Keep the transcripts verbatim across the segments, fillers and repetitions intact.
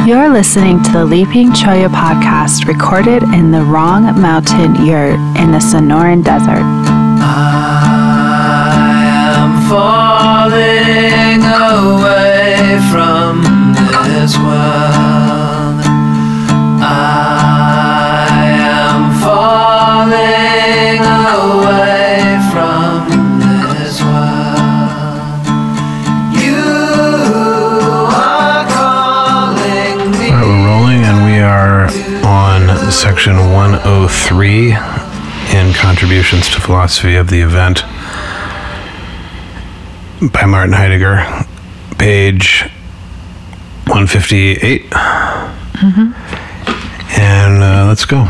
You're listening to the Leaping Cholla podcast, recorded in the Wrong Mountain Yurt in the Sonoran Desert. I am falling away from this world. I am falling away from this world. You are calling me. All right, we're rolling, and we are on section one oh three in Contributions to Philosophy of the Event by Martin Heidegger, page one fifty-eight. Mm-hmm. And uh, let's go.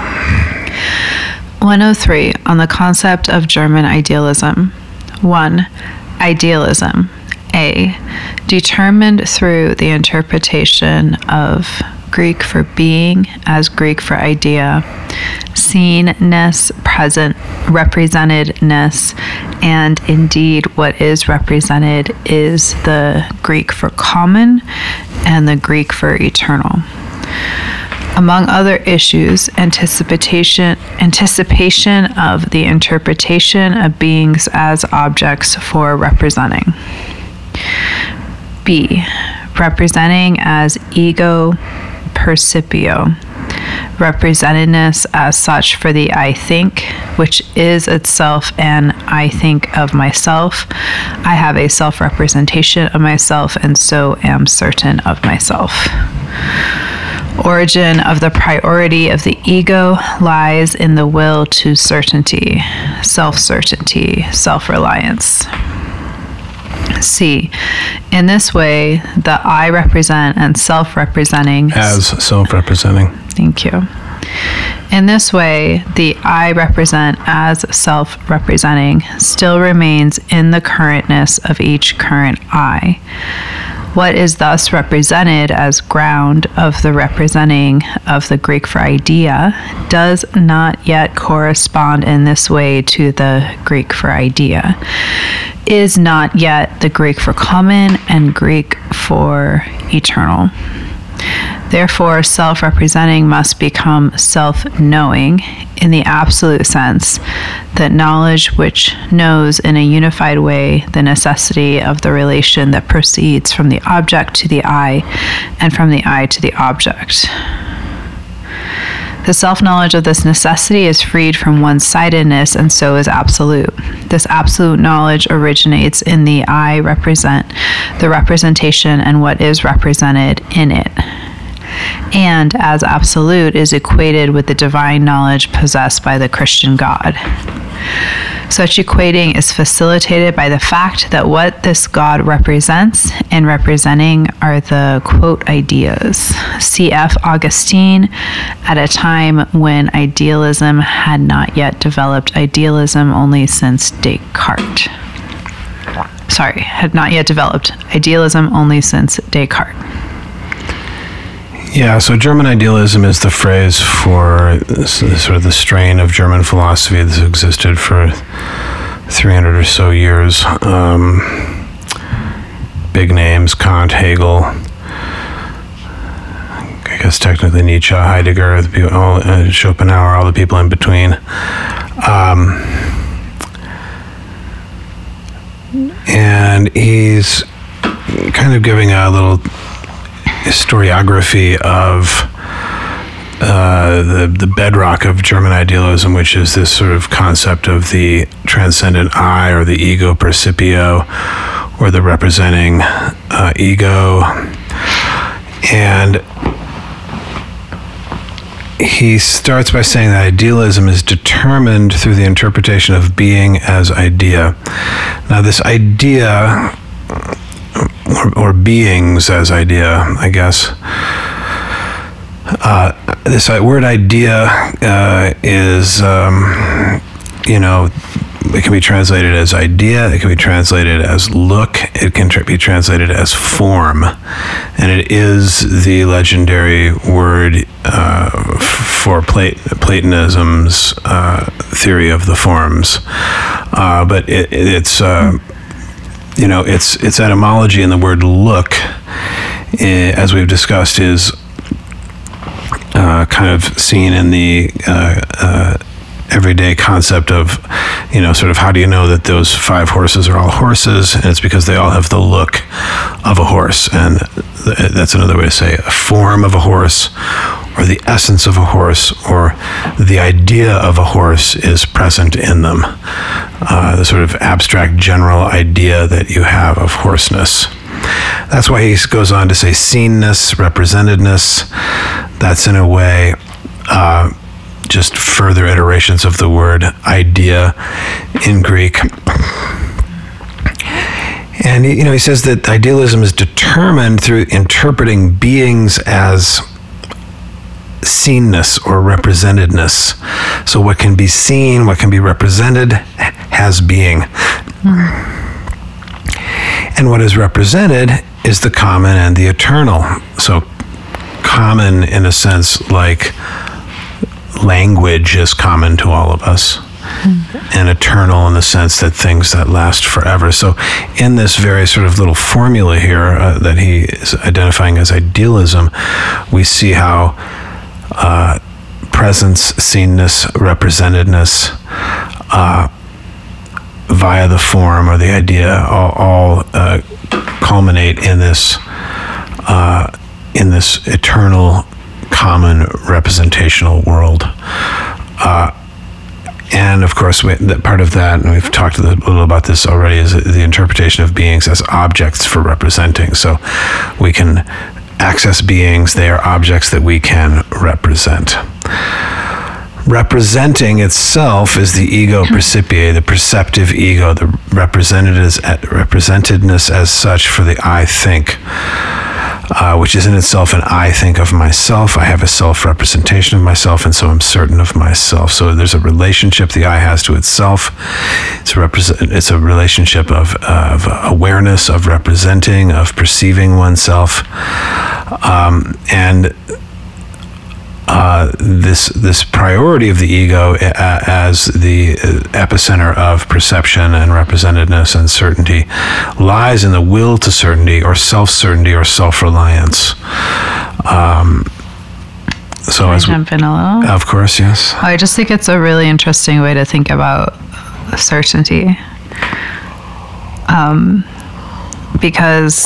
one oh three on the concept of German idealism. one. Idealism. A. Determined through the interpretation of Greek for being as Greek for idea, seenness, present, representedness, and indeed what is represented is the Greek for common and the Greek for eternal. Among other issues, anticipation, anticipation of the interpretation of beings as objects for representing. B. Representing as ego percipio, representedness as such for the I think, which is itself an I think of myself. I have a self-representation of myself and so am certain of myself. Origin of the priority of the ego lies in the will to certainty, self-certainty, self-reliance. C. In this way, the I represent and self-representing... As self-representing. Thank you. In this way, the I represent as self-representing still remains in the currentness of each current I. What is thus represented as ground of the representing of the Greek for idea does not yet correspond in this way to the Greek for idea, is not yet the Greek for common and Greek for eternal. Therefore, self-representing must become self-knowing in the absolute sense, that knowledge which knows in a unified way the necessity of the relation that proceeds from the object to the I and from the I to the object. The self-knowledge of this necessity is freed from one-sidedness and so is absolute. This absolute knowledge originates in the I represent, the representation and what is represented in it, and as absolute is equated with the divine knowledge possessed by the Christian God. Such equating is facilitated by the fact that what this God represents and representing are the, quote, ideas. C F Augustine, at a time when idealism had not yet developed, idealism only since Descartes. Sorry, had not yet developed, idealism only since Descartes. Yeah, so German idealism is the phrase for this, sort of the strain of German philosophy that's existed for three hundred or so years. Um, big names, Kant, Hegel, I guess technically Nietzsche, Heidegger, the people, all, uh, Schopenhauer, all the people in between. Um, and he's kind of giving a little historiography of uh, the the bedrock of German idealism, which is this sort of concept of the transcendent I, or the ego percipio, or the representing uh, ego. And he starts by saying that idealism is determined through the interpretation of being as idea. Now, this idea, Or, or beings as idea, I guess. Uh, this word idea uh, is, um, you know, it can be translated as idea, it can be translated as look, it can tra- be translated as form. And it is the legendary word uh, for Plat- Platonism's uh, theory of the forms. Uh, but it, it's... Uh, You know, its its etymology in the word look eh, as we've discussed, is uh, kind of seen in the uh, uh, everyday concept of, you know, sort of how do you know that those five horses are all horses? And it's because they all have the look of a horse. And th- that's another way to say a form of a horse, or the essence of a horse, or the idea of a horse is present in them. Uh, the sort of abstract general idea that you have of horseness. That's why he goes on to say seenness, representedness. That's in a way uh, just further iterations of the word idea in Greek. And, you know, he says that idealism is determined through interpreting beings as seenness or representedness. So what can be seen, what can be represented, has being. Mm. And what is represented is the common and the eternal. So common in a sense like language is common to all of us, mm. and eternal in the sense that things that last forever. So in this very sort of little formula here uh, that he is identifying as idealism, we see how uh, presence, seenness, representedness, uh, via the form or the idea, all, all uh, culminate in this uh, in this eternal, common, representational world. Uh, and of course, we, that part of that, and we've talked a little about this already, is the interpretation of beings as objects for representing. So we can access beings; they are objects that we can represent. Representing itself is the ego percipiere, the perceptive ego, the representedness as such for the I think, uh, which is in itself an I think of myself. I have a self-representation of myself, and so I'm certain of myself. So there's a relationship the I has to itself. It's a, represent, it's a relationship of, of awareness, of representing, of perceiving oneself. Um, and Uh, this this priority of the ego uh, as the epicenter of perception and representedness and certainty lies in the will to certainty, or self-certainty, or self-reliance. Um, so Can I as jump we, in a little? Of course, yes. I just think it's a really interesting way to think about certainty, um, because.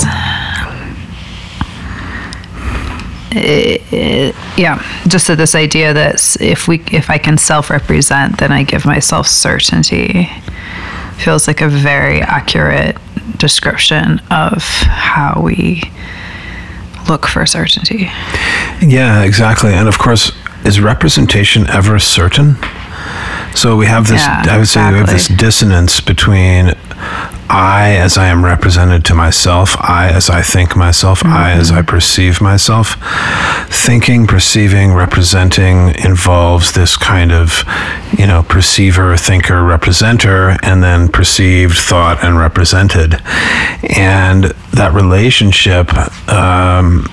It, it, yeah, just that this idea that if we, if I can self-represent, then I give myself certainty, feels like a very accurate description of how we look for certainty. Yeah, exactly. And of course, is representation ever certain? So we have this, yeah, I would say exactly. we have this dissonance between I as I am represented to myself, I as I think myself, mm-hmm. I as I perceive myself. Thinking, perceiving, representing involves this kind of, you know, perceiver, thinker, representer, and then perceived, thought, and represented. And that relationship um,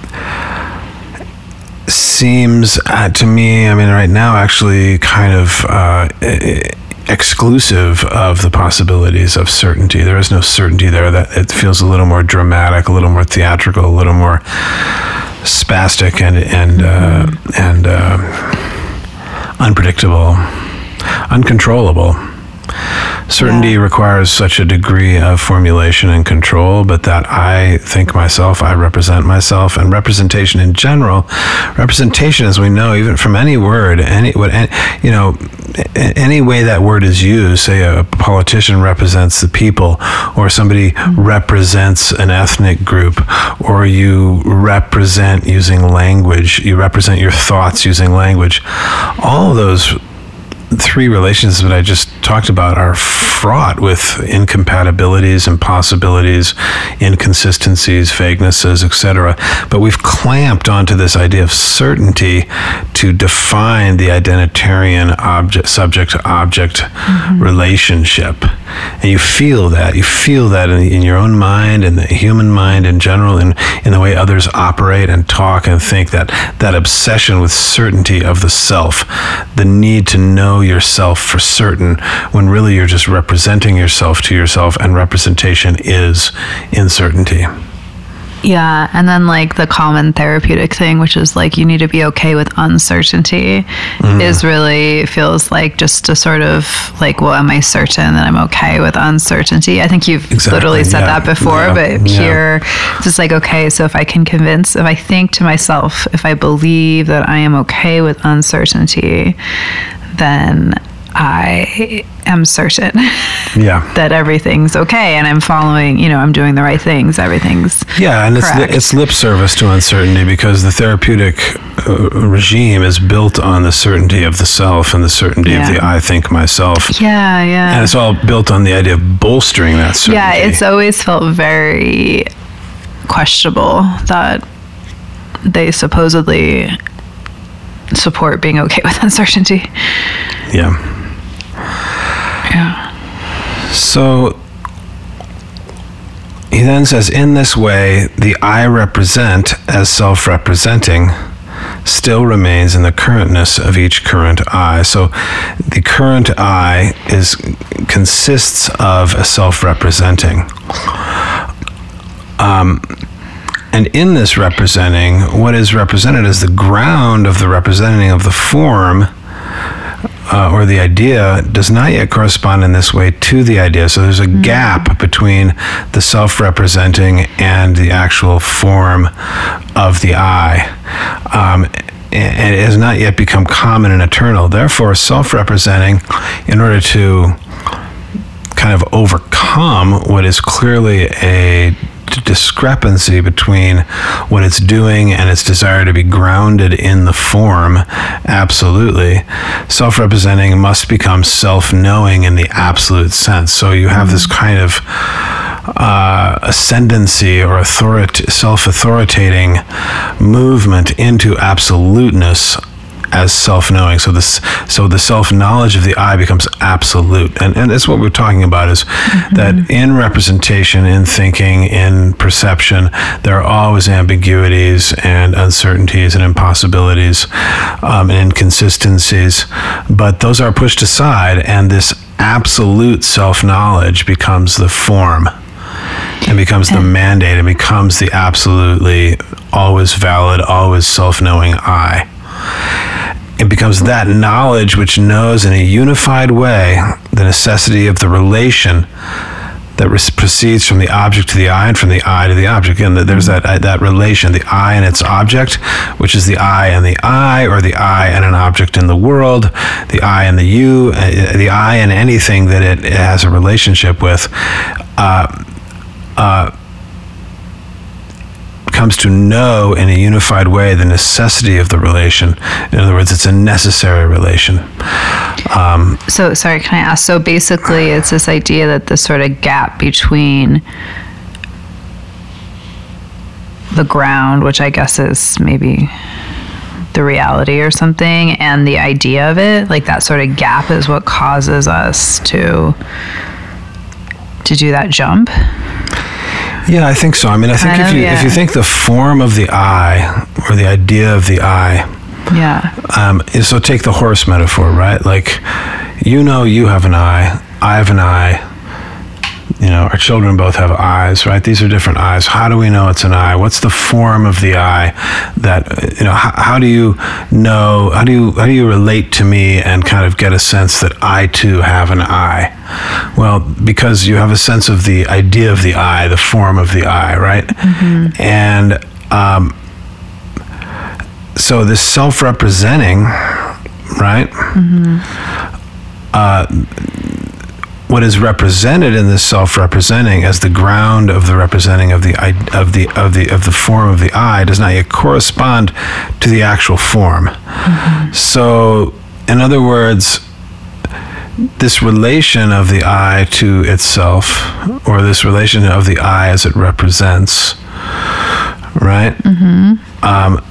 seems uh, to me, I mean, right now, actually kind of uh, exclusive of the possibilities of certainty. There is no certainty there. That it feels a little more dramatic, a little more theatrical, a little more spastic and and uh, and uh, unpredictable, uncontrollable. Certainty yeah. requires such a degree of formulation and control, but that I think myself, I represent myself, and representation in general, representation, as we know, even from any word, any what, you know, any way that word is used, say a politician represents the people, or somebody mm-hmm. represents an ethnic group, or you represent using language, you represent your thoughts using language, all of those three relations that I just talked about are fraught with incompatibilities, impossibilities, inconsistencies, vaguenesses, et cetera. But we've clamped onto this idea of certainty to define the identitarian object, subject-to-object mm-hmm. relationship. And you feel that. You feel that in, in your own mind, and the human mind in general, and in the way others operate and talk and think, that that obsession with certainty of the self, the need to know yourself for certain, when really you're just representing yourself to yourself, and representation is uncertainty. Yeah, and then like the common therapeutic thing, which is like you need to be okay with uncertainty, mm. is really feels like just a sort of like, well, am I certain that I'm okay with uncertainty? I think you've exactly, literally said yeah. that before, yeah. but yeah. here it's just like, okay, so if I can convince, if I think to myself, if I believe that I am okay with uncertainty, then I am certain yeah. that everything's okay and I'm following, you know, I'm doing the right things. Everything's yeah, and it's, li- it's lip service to uncertainty because the therapeutic uh, regime is built on the certainty of the self and the certainty yeah. of the I think myself. Yeah, yeah. And it's all built on the idea of bolstering that certainty. Yeah, it's always felt very questionable that they supposedly support being okay with uncertainty. Yeah. Yeah. So he then says, in this way, the I represent as self-representing still remains in the currentness of each current I. So the current I is consists of a self-representing. Um, and in this representing, what is represented is the ground of the representing of the form Uh, or the idea does not yet correspond in this way to the idea. So there's a mm-hmm. gap between the self-representing and the actual form of the I. Um, and it has not yet become common and eternal. Therefore, self-representing, in order to kind of overcome what is clearly a discrepancy between what it's doing and its desire to be grounded in the form, absolutely, self-representing must become self-knowing in the absolute sense. So you have this kind of uh, ascendancy or authority, self-authoritating movement into absoluteness as self-knowing. So this, so the self-knowledge of the I becomes absolute. And, and that's what we're talking about is mm-hmm. that in representation, in thinking, in perception, there are always ambiguities and uncertainties and impossibilities um, and inconsistencies, but those are pushed aside and this absolute self-knowledge becomes the form and becomes the mandate and becomes the absolutely always valid, always self-knowing I. It becomes that knowledge which knows in a unified way the necessity of the relation that res- proceeds from the object to the I and from the I to the object. And there's that uh, that relation, the I and its object, which is the I and the I, or the I and an object in the world, the I and the you, uh, the I and anything that it, it has a relationship with. Uh, uh, comes to know in a unified way the necessity of the relation. In other words, it's a necessary relation. Um, so, sorry, can I ask? So basically, it's this idea that the sort of gap between the ground, which I guess is maybe the reality or something, and the idea of it, like that sort of gap is what causes us to to do that jump. Yeah, I think so. I mean, I think kind if of, you yeah. if you think the form of the I or the idea of the I, yeah. Um, so take the horse metaphor, right? Like, you know, you have an eye, I have an eye. You know, our children both have eyes, right? These are different eyes. How do we know it's an eye? What's the form of the eye? That, you know, how, how do you know? How do you how do you relate to me and kind of get a sense that I too have an eye? Well, because you have a sense of the idea of the eye, the form of the eye, right? Mm-hmm. And um, so this self-representing, right? Mm-hmm. Uh, what is represented in this self-representing as the ground of the representing of the of the of the of the form of the I does not yet correspond to the actual form. Mm-hmm. So, in other words, this relation of the I to itself, or this relation of the I as it represents, right? Mm-hmm. Um,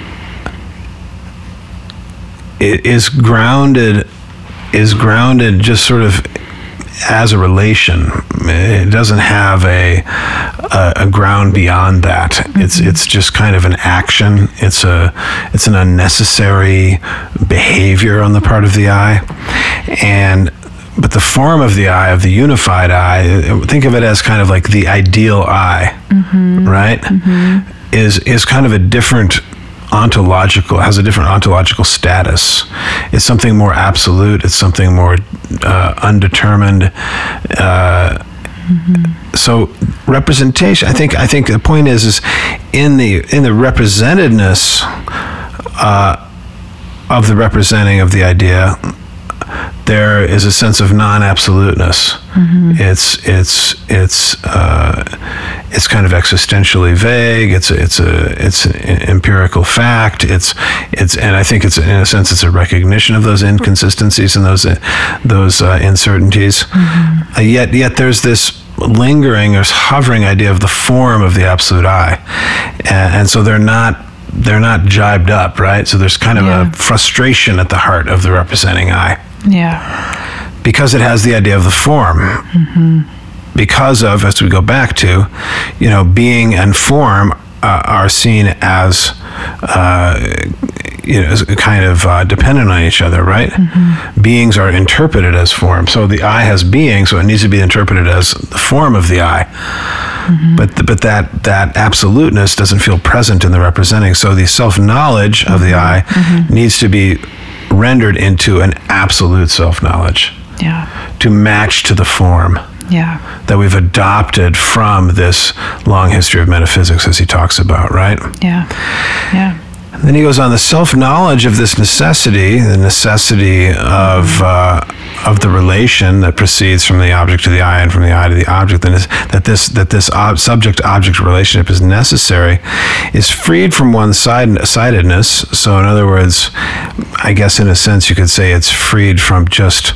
it is grounded is grounded just sort of as a relation. It doesn't have a a, a ground beyond that. Mm-hmm. It's it's just kind of an action. It's a it's an unnecessary behavior on the part of the I, and but the form of the I, of the unified I, think of it as kind of like the ideal I, mm-hmm. right? Mm-hmm. Is is kind of a different ontological, has a different ontological status. It's something more absolute. It's something more uh, undetermined. Uh, mm-hmm. So representation. I think. I think the point is, is in the in the representedness uh, of the representing of the idea, there is a sense of non-absoluteness. Mm-hmm. It's it's it's uh, it's kind of existentially vague. It's a, it's a it's an empirical fact. It's it's and I think it's in a sense it's a recognition of those inconsistencies and those those uh, uncertainties. Mm-hmm. Uh, yet yet there's this lingering or hovering idea of the form of the absolute I, and, and so they're not. They're not jibed up, right? So there's kind of yeah. a frustration at the heart of the representing I. Yeah. Because it has the idea of the form. Mm-hmm. Because of, as we go back to, you know, being and form uh, are seen as, uh, you know, as kind of uh, dependent on each other, right? Mm-hmm. Beings are interpreted as form. So the I has being, so it needs to be interpreted as the form of the I. Mm-hmm. But but that that absoluteness doesn't feel present in the representing. So the self-knowledge of the I mm-hmm. needs to be rendered into an absolute self-knowledge. Yeah. To match to the form. Yeah. That we've adopted from this long history of metaphysics, as he talks about, right? Yeah. Yeah. And then he goes on the self-knowledge of this necessity, the necessity of uh, of the relation that proceeds from the object to the I and from the I to the object, and that this that this ob- subject-object relationship is necessary, is freed from one-sidedness. So, in other words, I guess in a sense you could say it's freed from just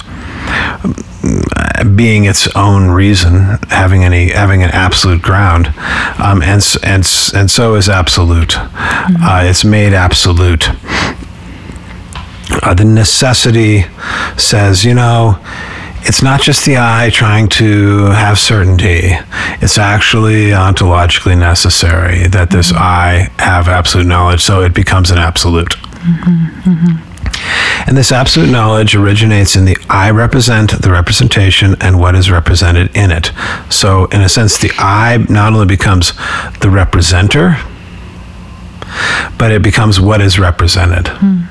being its own reason, having any having an absolute ground, um, and and and so is absolute. Mm-hmm. Uh, it's made absolute. Uh, the necessity says, you know, it's not just the I trying to have certainty. It's actually ontologically necessary that this mm-hmm. I have absolute knowledge, so it becomes an absolute. Mm-hmm. Mm-hmm. And this absolute knowledge originates in the I represent, the representation, and what is represented in it. So, in a sense, the I not only becomes the representer, but it becomes what is represented. Mm.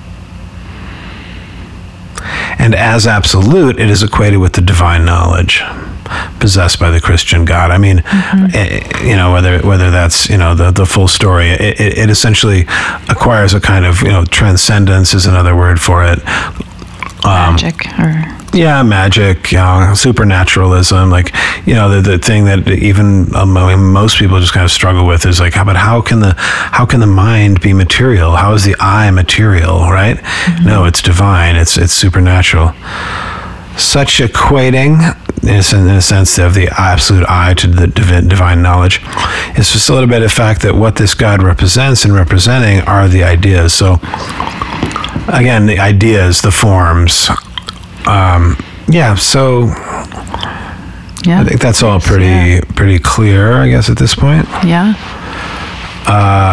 And as absolute, it is equated with the divine knowledge possessed by the Christian God. I mean, mm-hmm. it, you know, whether whether that's, you know, the, the full story, it, it, it essentially acquires a kind of, you know, transcendence is another word for it. Um, magic or... Yeah, magic, you know, supernaturalism, like, you know, the, the thing that even um, I mean, most people just kind of struggle with is like, how, but how can the how can the mind be material? How is the I material, right? Mm-hmm. No, it's divine. It's it's supernatural. Such equating, in a, in a sense, of the absolute I to the divine, divine knowledge is facilitated by the fact that what this God represents and representing are the ideas. So, again, the ideas, the forms. Um, yeah, so yeah, I think that's all pretty yeah. pretty clear, I guess, at this point. Yeah. Uh,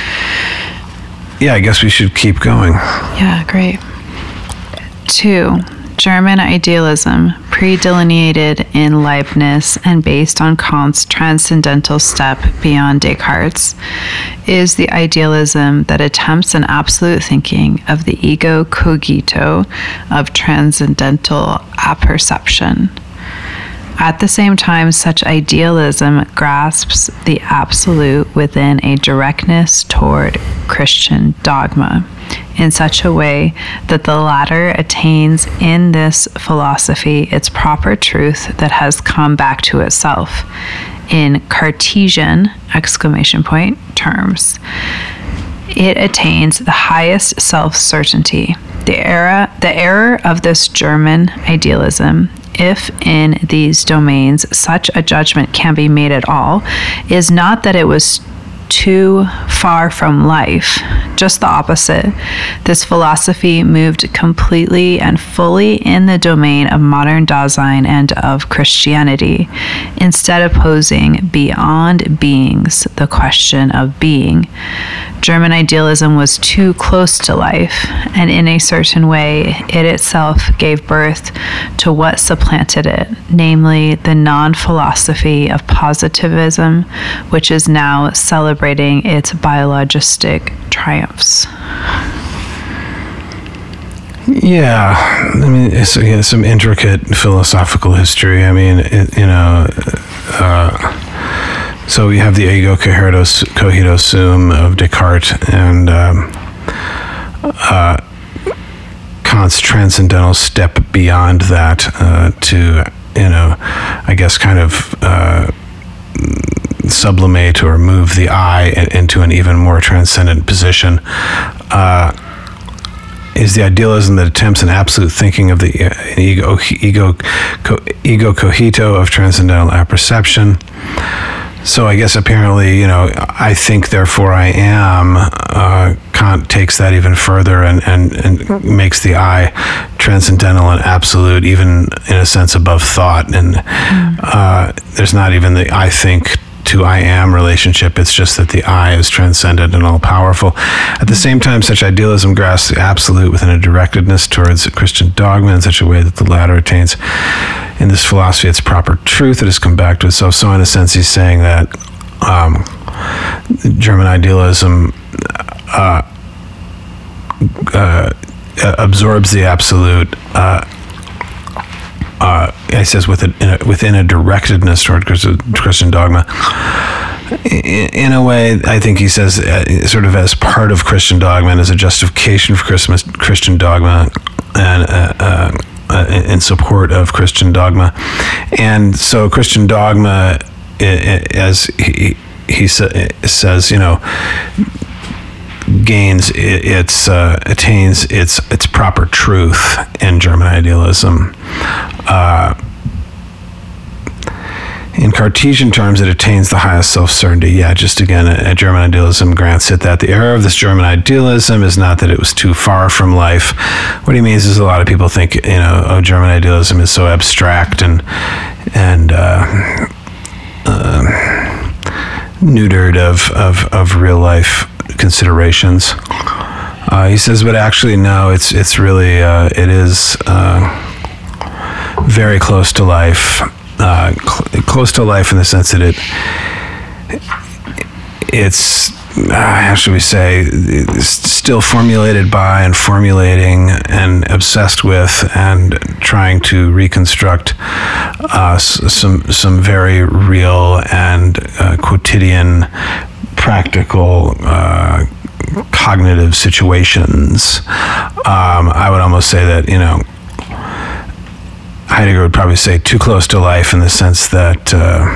yeah, I guess we should keep going. Yeah, great. Two. German idealism, pre-delineated in Leibniz and based on Kant's transcendental step beyond Descartes, is the idealism that attempts an absolute thinking of the ego cogito of transcendental apperception. At the same time, such idealism grasps the absolute within a directness toward Christian dogma in such a way that the latter attains in this philosophy its proper truth that has come back to itself in Cartesian exclamation point terms. It attains the highest self-certainty. The era, the error of this German idealism, if in these domains such a judgment can be made at all, is not that it was too far from life. Just the opposite. This philosophy moved completely and fully in the domain of modern Dasein and of Christianity, instead of posing beyond beings the question of being. German idealism was too close to life, and in a certain way, it itself gave birth to what supplanted it, namely the non-philosophy of positivism, which is now celebrating its biologistic triumphs. Yeah, I mean, it's, yeah, some intricate philosophical history. I mean, it, you know, uh, so we have the ego cogito, cogito sum of Descartes and um, uh, Kant's transcendental step beyond that uh, to, you know, I guess kind of uh, sublimate or move the I into an even more transcendent position. Uh, is the idealism that attempts an absolute thinking of the uh, ego, ego, co, ego cogito of transcendental apperception. So I guess apparently, you know, I think, therefore I am. Uh, Kant takes that even further and, and, and makes the I transcendental and absolute, even in a sense above thought. And uh, there's not even the I think to I am relationship. It's just that the I is transcendent and all powerful. At the same time, such idealism grasps the absolute within a directedness towards Christian dogma in such a way that the latter attains in this philosophy its proper truth. It has come back to itself. So in a sense, he's saying that um, German idealism uh, uh, absorbs the absolute. Uh, Uh, he says within a, within a directedness toward Christian dogma. In, in a way, I think he says uh, sort of as part of Christian dogma and as a justification for Christmas, Christian dogma and uh, uh, uh, in support of Christian dogma. And so Christian dogma, as he, he sa- says, you know, gains its uh, attains its its proper truth in German idealism. Uh, in Cartesian terms, it attains the highest self-certainty. Yeah, just again, a, a German idealism grants it that. The error of this German idealism is not that it was too far from life. What he means is a lot of people think, you know, oh, German idealism is so abstract and and uh, uh, neutered of, of, of real life considerations. Uh, he says, but actually, no, it's it's really uh, it is uh, very close to life, uh, cl- close to life in the sense that it it's uh, how should we say, it's still formulated by and formulating and obsessed with and trying to reconstruct uh, some some very real and uh, quotidian, practical, uh, cognitive situations. Um, I would almost say that, you know, Heidegger would probably say too close to life in the sense that uh,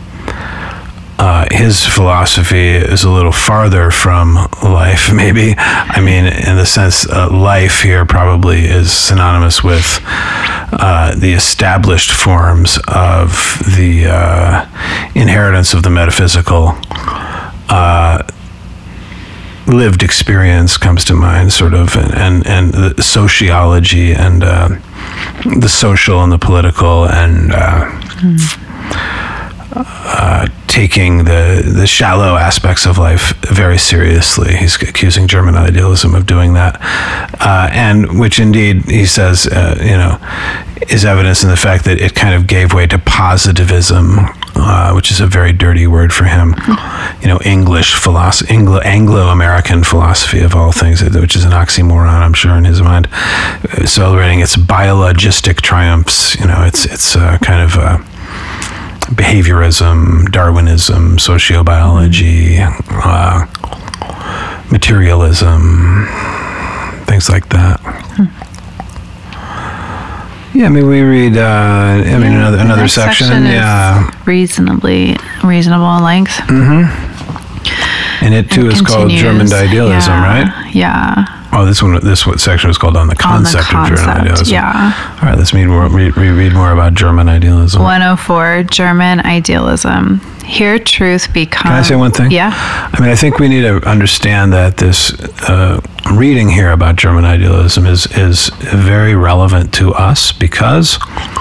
uh, his philosophy is a little farther from life, maybe. I mean, in the sense uh, life here probably is synonymous with uh, the established forms of the uh, inheritance of the metaphysical. Uh, lived experience comes to mind, sort of, and and, and the sociology and uh, the social and the political and uh, mm. uh, taking the the shallow aspects of life very seriously. He's accusing German idealism of doing that, uh, and which indeed he says, uh, you know, is evidence in the fact that it kind of gave way to positivism, uh, which is a very dirty word for him. You know, English philosophy, Anglo, Anglo-American philosophy of all things, which is an oxymoron, I'm sure, in his mind, uh, celebrating its biologistic triumphs. You know, it's it's uh, kind of uh, behaviorism, Darwinism, sociobiology, uh, materialism, things like that. Hmm. Yeah, I mean, we read, uh, I yeah, mean, another another section, section yeah. Is reasonably, reasonable in length. Mm-hmm. And it, too, it is called German Idealism, yeah, right? Yeah. Oh, this one, this what section was called on the concept, on the concept of German Idealism. Yeah. All right, let's read more, read, read more about German Idealism. one oh four, German Idealism. Here truth becomes... Can I say one thing? Yeah. I mean, I think we need to understand that this uh, reading here about German Idealism is, is very relevant to us because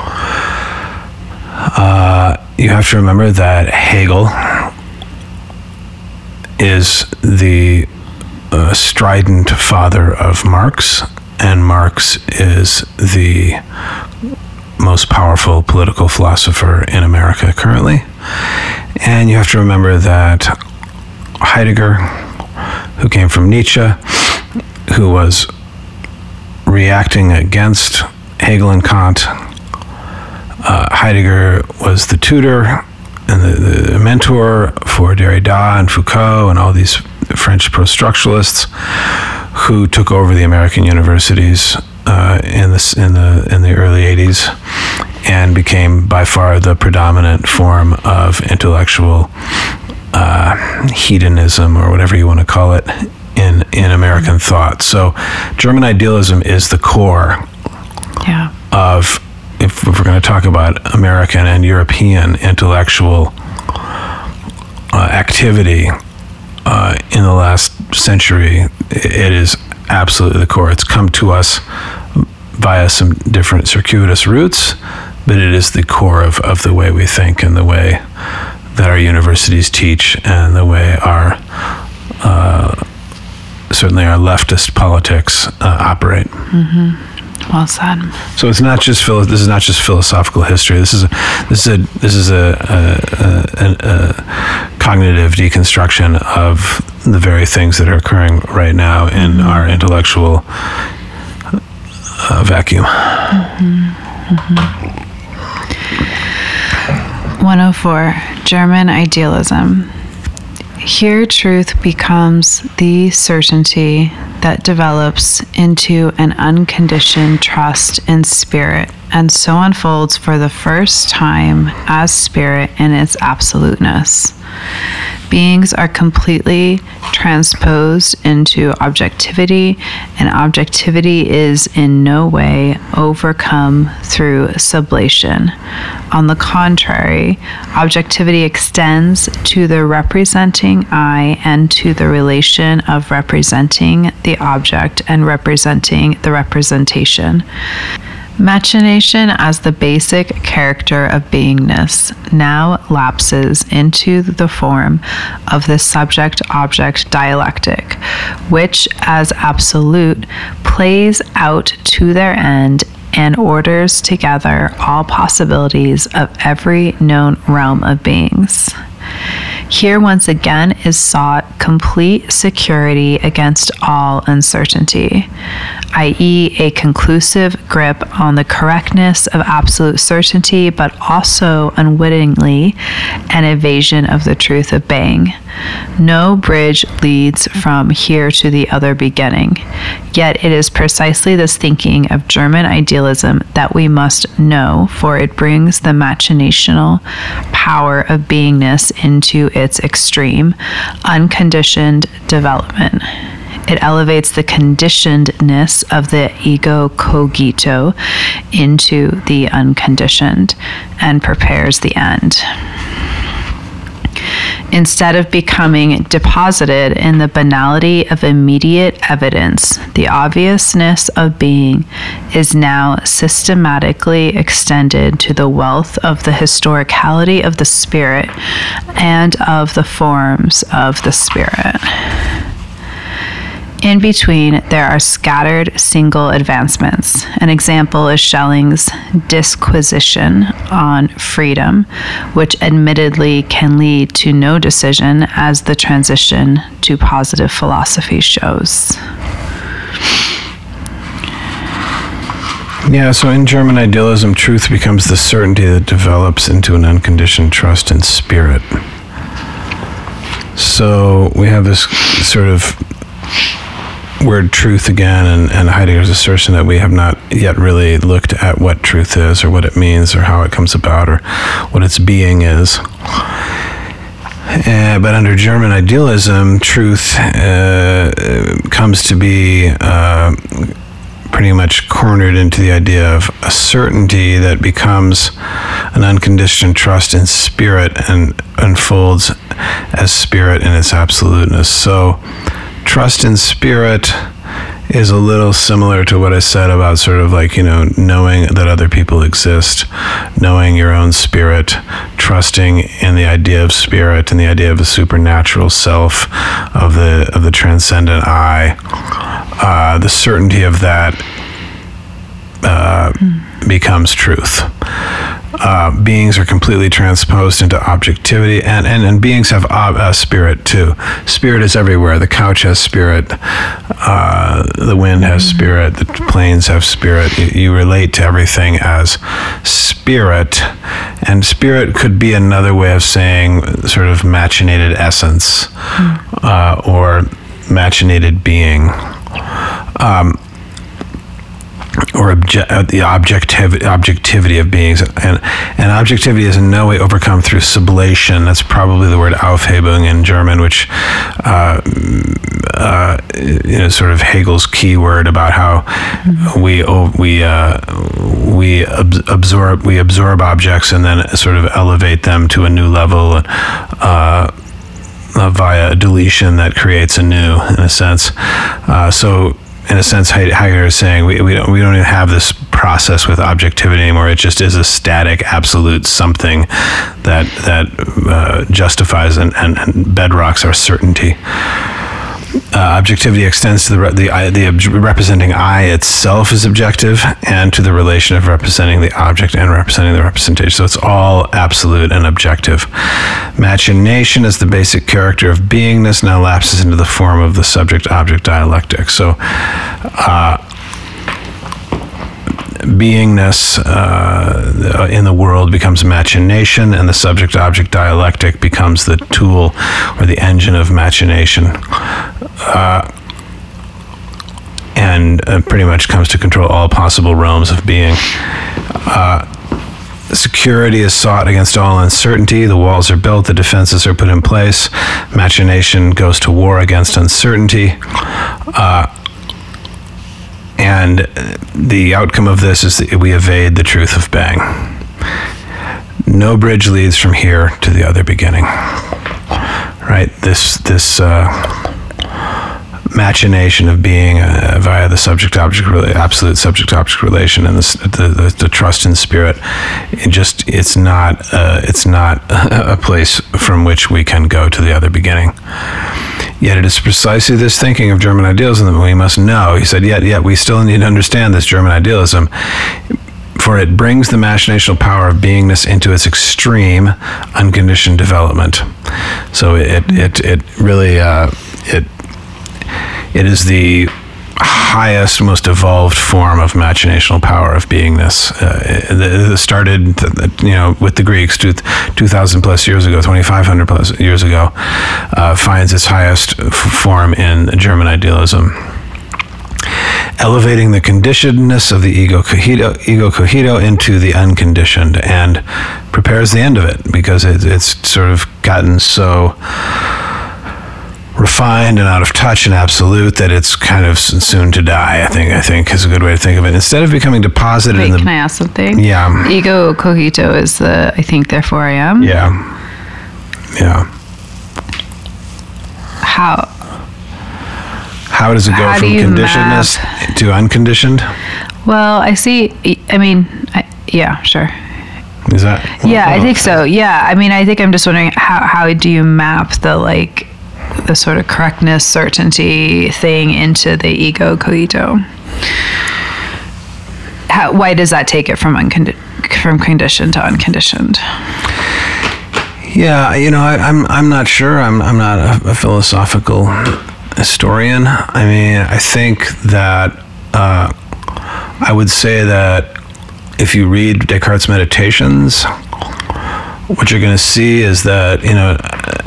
uh, you have to remember that Hegel is the uh, strident father of Marx, and Marx is the most powerful political philosopher in America currently. And you have to remember that Heidegger, who came from Nietzsche, who was reacting against Hegel and Kant, uh, Heidegger was the tutor and the, the mentor for Derrida and Foucault and all these French post-structuralists who took over the American universities uh, in the in the in the early eighties and became by far the predominant form of intellectual uh, hedonism, or whatever you want to call it, in in American thought. So, German idealism is the core yeah. of, if, if we're going to talk about American and European intellectual uh, activity uh, in the last century, it is absolutely the core. It's come to us via some different circuitous routes, but it is the core of, of the way we think and the way that our universities teach and the way our, uh, certainly our leftist politics uh, operate. Mm-hmm. Well said. So it's not just philo- this is not just philosophical history. This is a this is a this is a, a, a, a cognitive deconstruction of the very things that are occurring right now in mm-hmm. our intellectual uh, vacuum. Mm-hmm. Mm-hmm. one oh four, German idealism. Here truth becomes the certainty that develops into an unconditioned trust in spirit, and so unfolds for the first time as spirit in its absoluteness. Beings are completely transposed into objectivity, and objectivity is in no way overcome through sublation. On the contrary, objectivity extends to the representing I and to the relation of representing the object and representing the representation. Machination as the basic character of beingness now lapses into the form of the subject-object dialectic, which as absolute plays out to their end and orders together all possibilities of every known realm of beings. Here once again is sought complete security against all uncertainty, that is a conclusive grip on the correctness of absolute certainty, but also unwittingly an evasion of the truth of being. No bridge leads from here to the other beginning, yet it is precisely this thinking of German idealism that we must know, for it brings the machinational power of beingness into its extreme, unconditioned development. It elevates the conditionedness of the ego cogito into the unconditioned and prepares the end. Instead of becoming deposited in the banality of immediate evidence, the obviousness of being is now systematically extended to the wealth of the historicality of the spirit and of the forms of the spirit. In between, there are scattered single advancements. An example is Schelling's disquisition on freedom, which admittedly can lead to no decision, as the transition to positive philosophy shows. Yeah, so in German idealism, truth becomes the certainty that develops into an unconditioned trust in spirit. So we have this sort of word truth again, and, and Heidegger's assertion that we have not yet really looked at what truth is, or what it means, or how it comes about, or what its being is. Uh, but under German idealism, truth uh, comes to be uh, pretty much cornered into the idea of a certainty that becomes an unconditioned trust in spirit and unfolds as spirit in its absoluteness. So trust in spirit is a little similar to what I said about sort of like, you know, knowing that other people exist, knowing your own spirit, trusting in the idea of spirit and the idea of a supernatural self, of the of the transcendent I. Uh, the certainty of that uh, mm. becomes truth. Uh, beings are completely transposed into objectivity, and, and, and beings have ob- uh, spirit too. Spirit is everywhere. The couch has spirit. Uh, the wind has spirit. The planes have spirit. You, you relate to everything as spirit, and spirit could be another way of saying sort of machinated essence mm. uh, or machinated being. Um, or obje- the objectiv- objectivity of beings. And, and objectivity is in no way overcome through sublation. That's probably the word Aufhebung in German, which uh, uh, you know, sort of Hegel's key word about how mm-hmm. we we uh, we ab- absorb we absorb objects and then sort of elevate them to a new level uh, uh, via deletion that creates a new, in a sense. Uh, so. In a sense, Heidegger is saying we, we don't we don't even have this process with objectivity anymore. It just is a static, absolute something that that uh, justifies and, and, and bedrocks our certainty. Uh, objectivity extends to the, the the representing I itself is objective, and to the relation of representing the object and representing the representation. So it's all absolute and objective. Machination as the basic character of beingness now lapses into the form of the subject-object dialectic. So uh, beingness uh, in the world becomes machination, and the subject-object dialectic becomes the tool or the engine of machination. Uh, and uh, pretty much comes to control all possible realms of being. Uh, security is sought against all uncertainty. The walls are built, the defenses are put in place. Machination goes to war against uncertainty. Uh, and the outcome of this is that we evade the truth of Bang. No bridge leads from here to the other beginning. Right? This, this, uh, machination of being uh, via the subject-object, absolute subject-object relation, and the, the, the trust in spirit. It just it's not uh, it's not a place from which we can go to the other beginning. Yet it is precisely this thinking of German idealism that we must know. He said, yet yet we still need to understand this German idealism, for it brings the machinational power of beingness into its extreme, unconditioned development. So it it it really uh, it. It is the highest, most evolved form of machinational power of beingness. Uh, it started, you know, with the Greeks two thousand plus years ago, twenty-five hundred plus years ago, uh, finds its highest f- form in German idealism. Elevating the conditionedness of the ego cogito, ego cogito into the unconditioned, and prepares the end of it, because it, it's sort of gotten so refined and out of touch and absolute that it's kind of soon to die. I think I think is a good way to think of it. Instead of becoming deposited Wait, in the can I ask something? Yeah. Ego cogito is the I think therefore I am. Yeah. Yeah. How? How does it go How from conditionedness map? to unconditioned? Well, I see. I mean, I, yeah, sure. Is that? Yeah, oh. I think so. Yeah, I mean, I think I'm just wondering how how do you map the like the sort of correctness, certainty thing into the ego cogito? How, why does that take it from uncondi- from conditioned to unconditioned? Yeah, you know, I, I'm I'm not sure. I'm I'm not a, a philosophical historian. I mean, I think that uh, I would say that if you read Descartes' Meditations, what you're going to see is that, you know,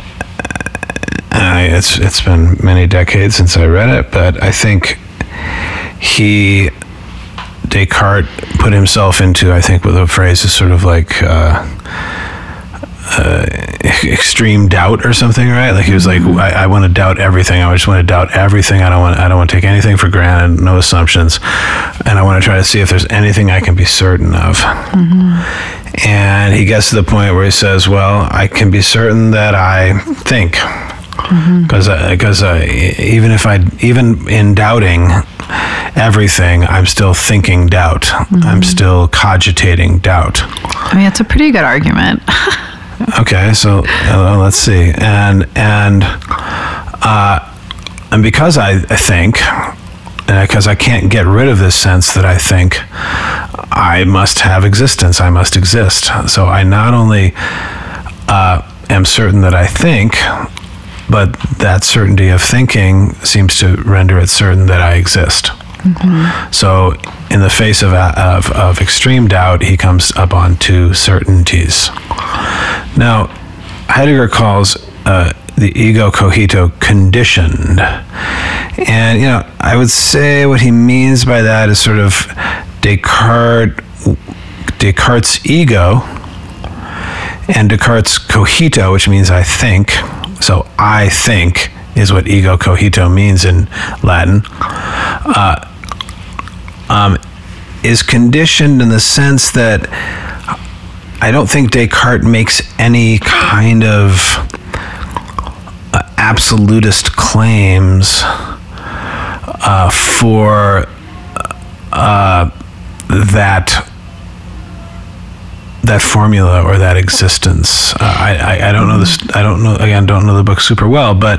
I, it's it's been many decades since I read it, but I think he, Descartes, put himself into, I think what the phrase is sort of like uh, uh, extreme doubt or something, right? Like he was like, I, I want to doubt everything. I just want to doubt everything. I don't want I don't want to take anything for granted, no assumptions, and I want to try to see if there's anything I can be certain of. Mm-hmm. And he gets to the point where he says, well, I can be certain that I think. Because because uh, even if I even in doubting everything, I'm still thinking doubt. Mm-hmm. I'm still cogitating doubt. I mean, it's a pretty good argument. Okay, so uh, let's see, and and uh, and because I, I think, and because I can't get rid of this sense that I think, I must have existence. I must exist. So I not only uh, am certain that I think, but that certainty of thinking seems to render it certain that I exist. Mm-hmm. So in the face of, of of extreme doubt, he comes up on two certainties. Now, Heidegger calls uh, the ego cogito conditioned. And, you know, I would say what he means by that is sort of Descartes, Descartes' ego and Descartes' cogito, which means I think. So I think is what ego cogito means in Latin. Uh, um, is conditioned in the sense that I don't think Descartes makes any kind of uh, absolutist claims uh, for uh, that that formula or that existence. Uh, I, I I don't know this. I don't know. Again, don't know the book super well, but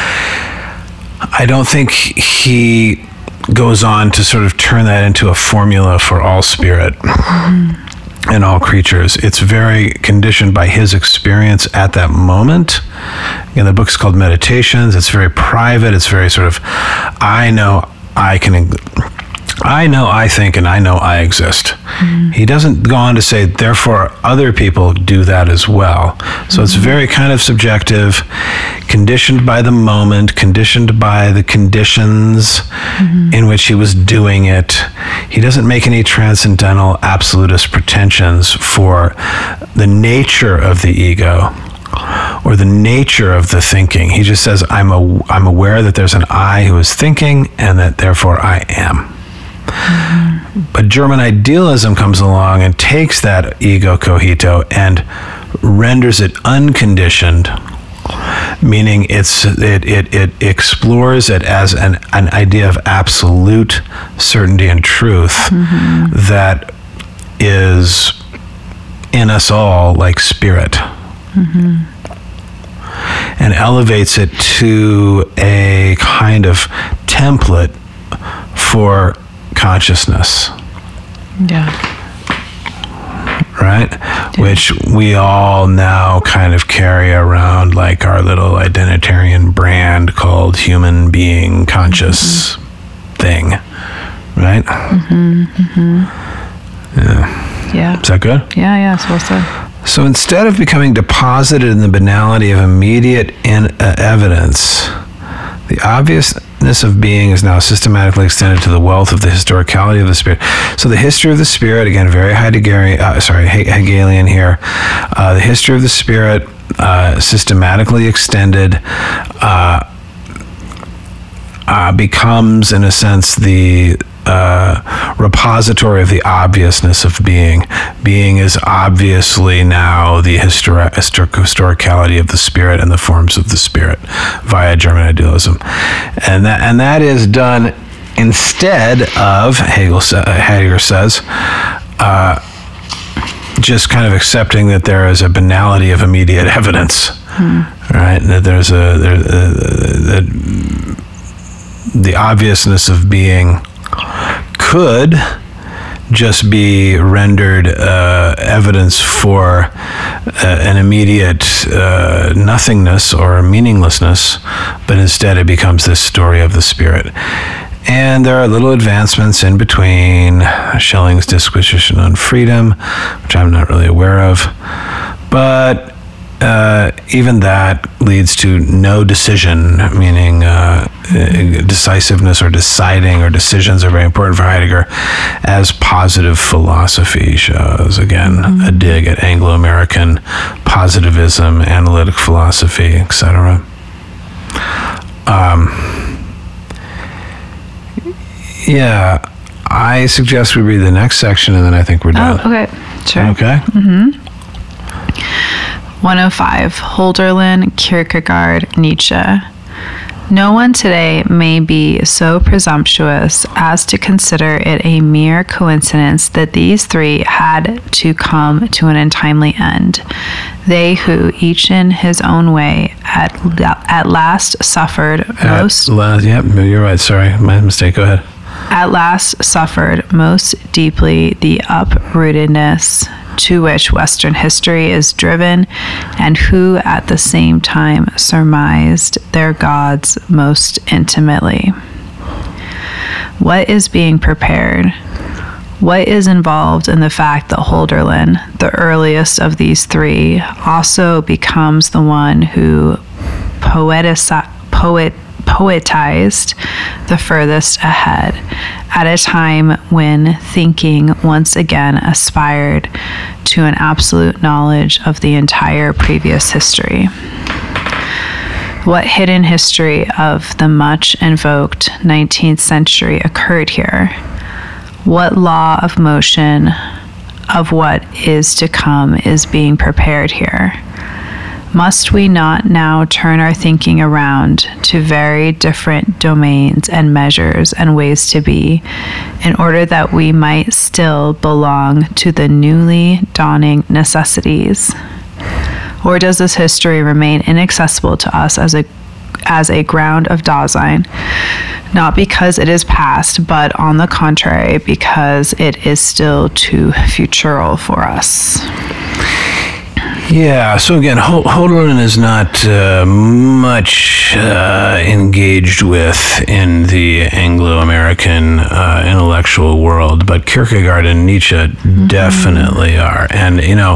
I don't think he goes on to sort of turn that into a formula for all spirit. Mm-hmm. And all creatures. It's very conditioned by his experience at that moment. Again, the book's called Meditations. It's very private. It's very sort of, I know I can, I know I think, and I know I exist. Mm-hmm. He doesn't go on to say, therefore, other people do that as well. So mm-hmm. it's very kind of subjective, conditioned by the moment, conditioned by the conditions mm-hmm. in which he was doing it. He doesn't make any transcendental, absolutist pretensions for the nature of the ego or the nature of the thinking. He just says, I'm a, I'm aware that there's an I who is thinking and that therefore I am. Mm-hmm. But German idealism comes along and takes that ego cogito and renders it unconditioned, meaning it's it it, it explores it as an, an idea of absolute certainty and truth mm-hmm. that is in us all like spirit. Mm-hmm. And elevates it to a kind of template for consciousness. Yeah. Right? Yeah. Which we all now kind of carry around like our little identitarian brand called human being conscious mm-hmm. thing. Right? Mm-hmm. Mm-hmm. Yeah. Yeah. Is that good? Yeah, yeah, it's well said. So instead of becoming deposited in the banality of immediate in, uh, evidence, the obviousness of being is now systematically extended to the wealth of the historicality of the spirit. So the history of the spirit, again, very Heideggerian, uh, sorry, Hegelian here. Uh, the history of the spirit, uh, systematically extended, uh, uh, becomes, in a sense, the uh, repository of the obviousness of being. Being is obviously now the histori- histor- historicality of the spirit and the forms of the spirit via German idealism, and that and that is done instead of Hegel. Uh, Heidegger says. Uh, just kind of accepting that there is a banality of immediate evidence, hmm. right? That there's a there, uh, that the obviousness of being could just be rendered uh, evidence for uh, an immediate uh, nothingness or meaninglessness, but instead it becomes this story of the spirit. And there are little advancements in between. Schelling's disquisition on freedom, which I'm not really aware of. But uh, even that leads to no decision, meaning uh, decisiveness or deciding or decisions are very important for Heidegger, as positive philosophy shows. Again, mm-hmm. a dig at Anglo-American positivism, analytic philosophy, et cetera. Um, Yeah, I suggest we read the next section and then I think we're done. Oh, okay. Sure. Okay. Mm-hmm. one oh five, Hölderlin, Kierkegaard, Nietzsche. No one today may be so presumptuous as to consider it a mere coincidence that these three had to come to an untimely end. They who, each in his own way, at at last suffered most... At last, yep, you're right, sorry, my mistake, go ahead. At last suffered most deeply the uprootedness to which Western history is driven, and who at the same time surmised their gods most intimately. What is being prepared? What is involved in the fact that Hölderlin, the earliest of these three, also becomes the one who poetisa- poet poetized the furthest ahead, at a time when thinking once again aspired to an absolute knowledge of the entire previous history? What hidden history of the much invoked nineteenth century occurred here? What law of motion of what is to come is being prepared here? Must we not now turn our thinking around to very different domains and measures and ways to be, in order that we might still belong to the newly dawning necessities? Or does this history remain inaccessible to us as a as a ground of Dasein, not because it is past, but on the contrary, because it is still too futural for us? Yeah, so again, Hölderlin is not uh, much uh, engaged with in the Anglo-American uh, intellectual world, but Kierkegaard and Nietzsche mm-hmm. definitely are. And, you know,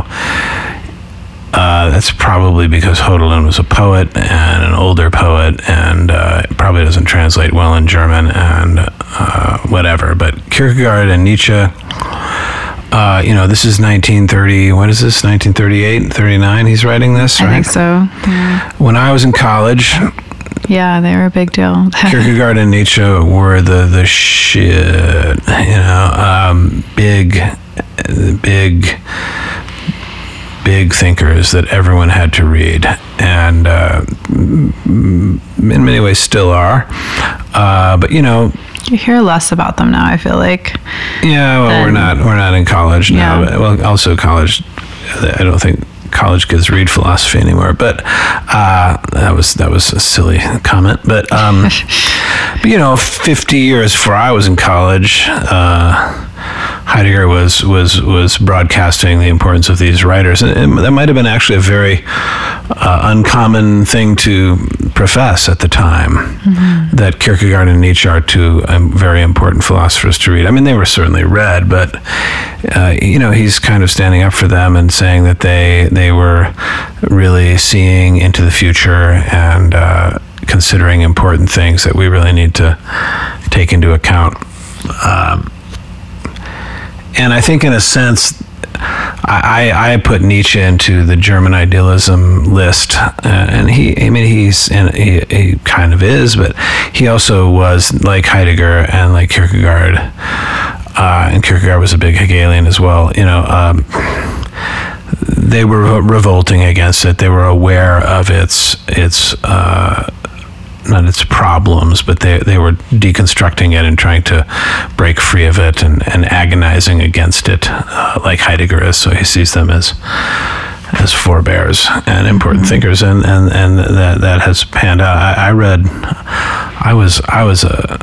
uh, that's probably because Hölderlin was a poet and an older poet, and uh, it probably doesn't translate well in German and uh, whatever. But Kierkegaard and Nietzsche... Uh, you know, this is nineteen thirty, what is this, nineteen thirty-eight, thirty-nine, he's writing this, right? I think so, yeah. When I was in college... Yeah, they were a big deal. Kierkegaard and Nietzsche were the, the shit, you know, um, big, big, big thinkers that everyone had to read, and uh, in many ways still are. Uh, but, you know... You hear less about them now, I feel like. Yeah, well, than, we're not we're not in college now. Yeah. But, well, also college, I don't think college kids read philosophy anymore. But uh, that was that was a silly comment. But um, but you know, fifty years before I was in college, uh, Heidegger was was was broadcasting the importance of these writers, and, and that might have been actually a very uh, uncommon thing to profess at the time. Mm-hmm. That Kierkegaard and Nietzsche are two um, very important philosophers to read. I mean, they were certainly read, but uh, you know, he's kind of standing up for them and saying that they they were really seeing into the future and uh, considering important things that we really need to take into account. Um, And I think, in a sense, I, I put Nietzsche into the German idealism list, uh, and he, I mean, he's, and he, he kind of is, but he also was like Heidegger and like Kierkegaard, uh, and Kierkegaard was a big Hegelian as well. You know, um, they were revolting against it. They were aware of its its. Uh, not its problems, but they they were deconstructing it and trying to break free of it and, and agonizing against it, uh, like Heidegger is. So he sees them as as forebears and important mm-hmm. thinkers, and, and, and that that has panned out. I, I read, I was I was a,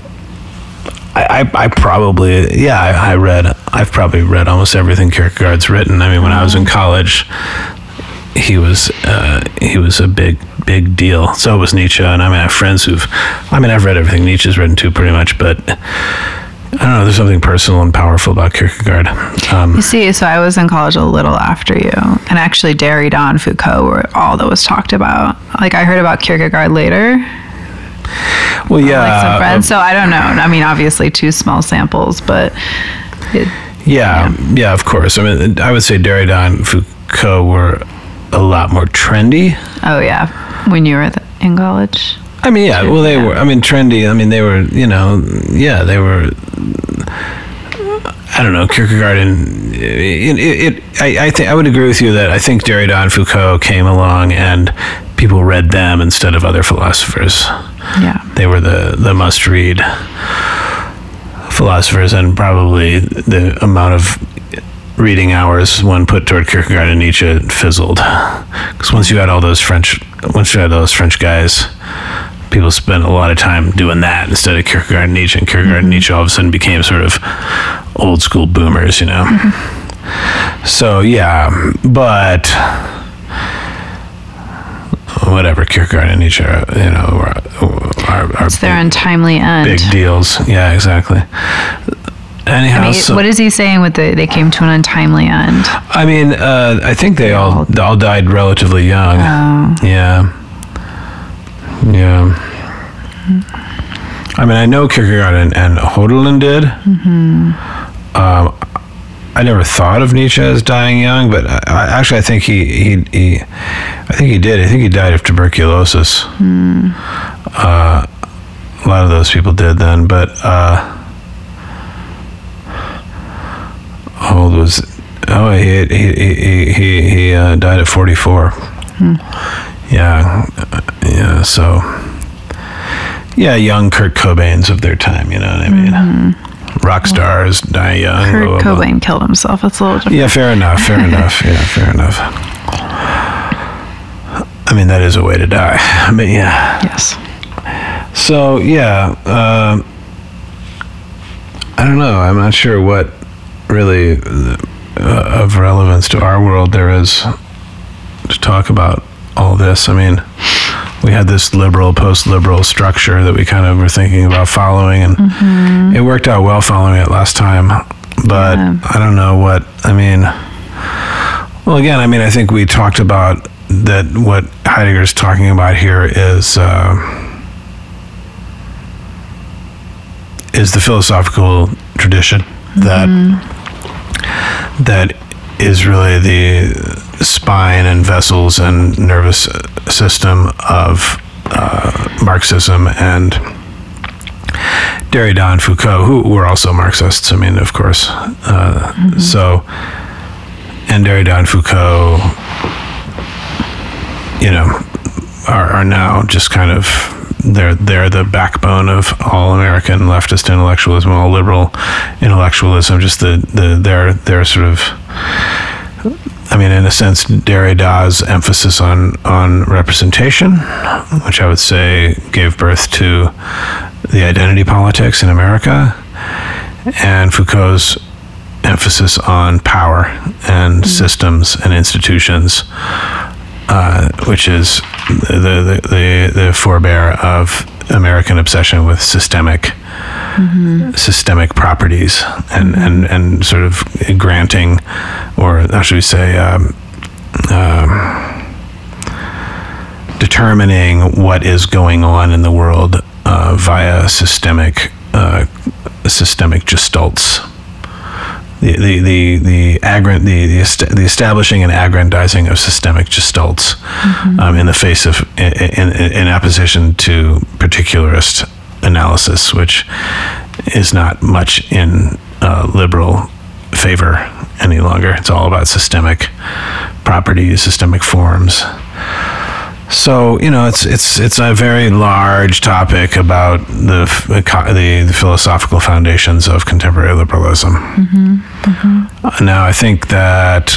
I, I, I probably yeah I, I read I've probably read almost everything Kierkegaard's written. I mean, when I was in college, he was uh, he was a big big deal. So was Nietzsche, and I mean I have friends who've I mean I've read everything Nietzsche's written too, pretty much, but I don't know, there's something personal and powerful about Kierkegaard. Um, you see, so I was in college a little after you, and actually Derrida and Foucault were all that was talked about. Like, I heard about Kierkegaard later. Well, yeah. Like some friends, uh, so I don't know. I mean, obviously two small samples, but it, yeah, yeah, yeah, of course. I mean, I would say Derrida and Foucault were a lot more trendy. Oh yeah, when you were in college. I mean, yeah. Well, they yeah. were. I mean, trendy. I mean, they were. You know, yeah, they were. I don't know. Kierkegaard and it, it, it I, I think I would agree with you that I think Derrida and Foucault came along and people read them instead of other philosophers. Yeah. They were the, the must-read philosophers, and probably the amount of reading hours one put toward Kierkegaard and Nietzsche fizzled. Because once you had all those French, once you had those French guys, people spent a lot of time doing that instead of Kierkegaard and Nietzsche. And Kierkegaard mm-hmm. and Nietzsche all of a sudden became sort of old school boomers, you know. Mm-hmm. So yeah, but whatever, Kierkegaard and Nietzsche, are, you know, are, are, are it's their untimely end. Big deals. Yeah, exactly. Anyhow, I mean, so, what is he saying with the they came to an untimely end? I mean, uh, I think they all all died relatively young. Oh. Yeah. Yeah. I mean, I know Kierkegaard and, and Hölderlin did. Mm-hmm. Um, I never thought of Nietzsche as dying young, but I, I, actually, I think he, he he I think he did. I think he died of tuberculosis. Mm. Uh, a lot of those people did then, but uh, how old was? Oh, he he he he he uh, died at forty-four. Mm. Yeah, yeah. So, yeah, young Kurt Cobains of their time. You know what I mean? Mm-hmm. Rock stars die young. Kurt blah, blah, blah. Cobain killed himself. It's a little different. Yeah, fair enough. Fair enough. Yeah, fair enough. I mean, that is a way to die. But yeah. Yes. So yeah, um, I don't know. I'm not sure what really uh, of relevance to our world there is to talk about all this. I mean, we had this liberal, post-liberal structure that we kind of were thinking about following, and mm-hmm. it worked out well following it last time. But yeah. I don't know what, I mean, well, again, I mean, I think we talked about that what Heidegger's talking about here is uh, is the philosophical tradition that mm-hmm. that is really the spine and vessels and nervous system of uh, Marxism, and Derrida and Foucault, who were also Marxists, I mean, of course. Uh, mm-hmm. So, and Derrida and Foucault, you know, are, are now just kind of, they're they're the backbone of all American leftist intellectualism, all liberal intellectualism. Just the the their their sort of, I mean, in a sense, Derrida's emphasis on on representation, which I would say gave birth to the identity politics in America, and Foucault's emphasis on power and mm-hmm. systems and institutions, uh, which is the, the the the forebear of American obsession with systemic mm-hmm. systemic properties and, mm-hmm. and, and sort of granting, or how should we say, um, um, determining what is going on in the world uh, via systemic uh, systemic gestalts. The the the the, aggrand, the, the, est- the establishing and aggrandizing of systemic gestalts mm-hmm. um, in the face of in, in, in opposition to particularist analysis, which is not much in uh, liberal favor any longer. It's all about systemic properties, systemic forms. So, you know, it's it's it's a very large topic about the the, the philosophical foundations of contemporary liberalism. Mm-hmm. Mm-hmm. Uh, now, I think that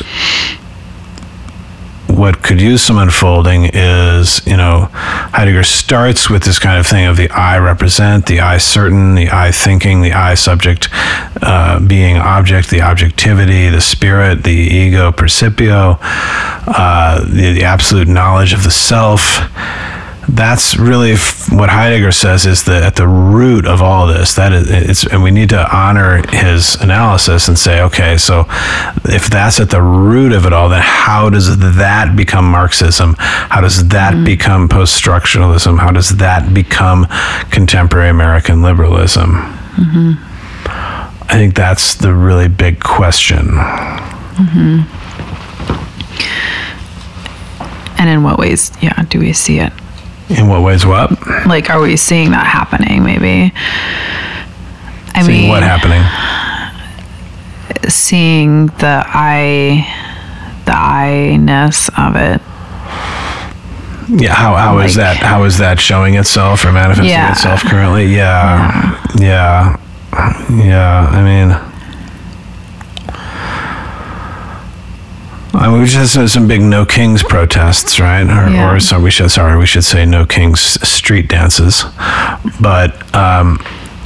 what could use some unfolding is, you know, Heidegger starts with this kind of thing of the I represent, the I certain, the I thinking, the I subject uh, being object, the objectivity, the spirit, the ego percipio, uh, the, the absolute knowledge of the self. That's really f- what Heidegger says is the at the root of all this. That is, it's, and we need to honor his analysis and say, okay, so if that's at the root of it all, then how does that become Marxism? How does that mm-hmm. become post-structuralism? How does that become contemporary American liberalism? Mm-hmm. I think that's the really big question. Mm-hmm. And in what ways, yeah, do we see it? In what ways what? Like, are we seeing that happening, maybe? I seeing mean, what happening? seeing the I, the I-ness of it. Yeah, how how is Like- that? How is that showing itself or manifesting Yeah. itself currently? Yeah, yeah, yeah. I mean, I mean, we just had some big No Kings protests, right? Or, Yeah. or so we should sorry, we should say No Kings street dances, but um,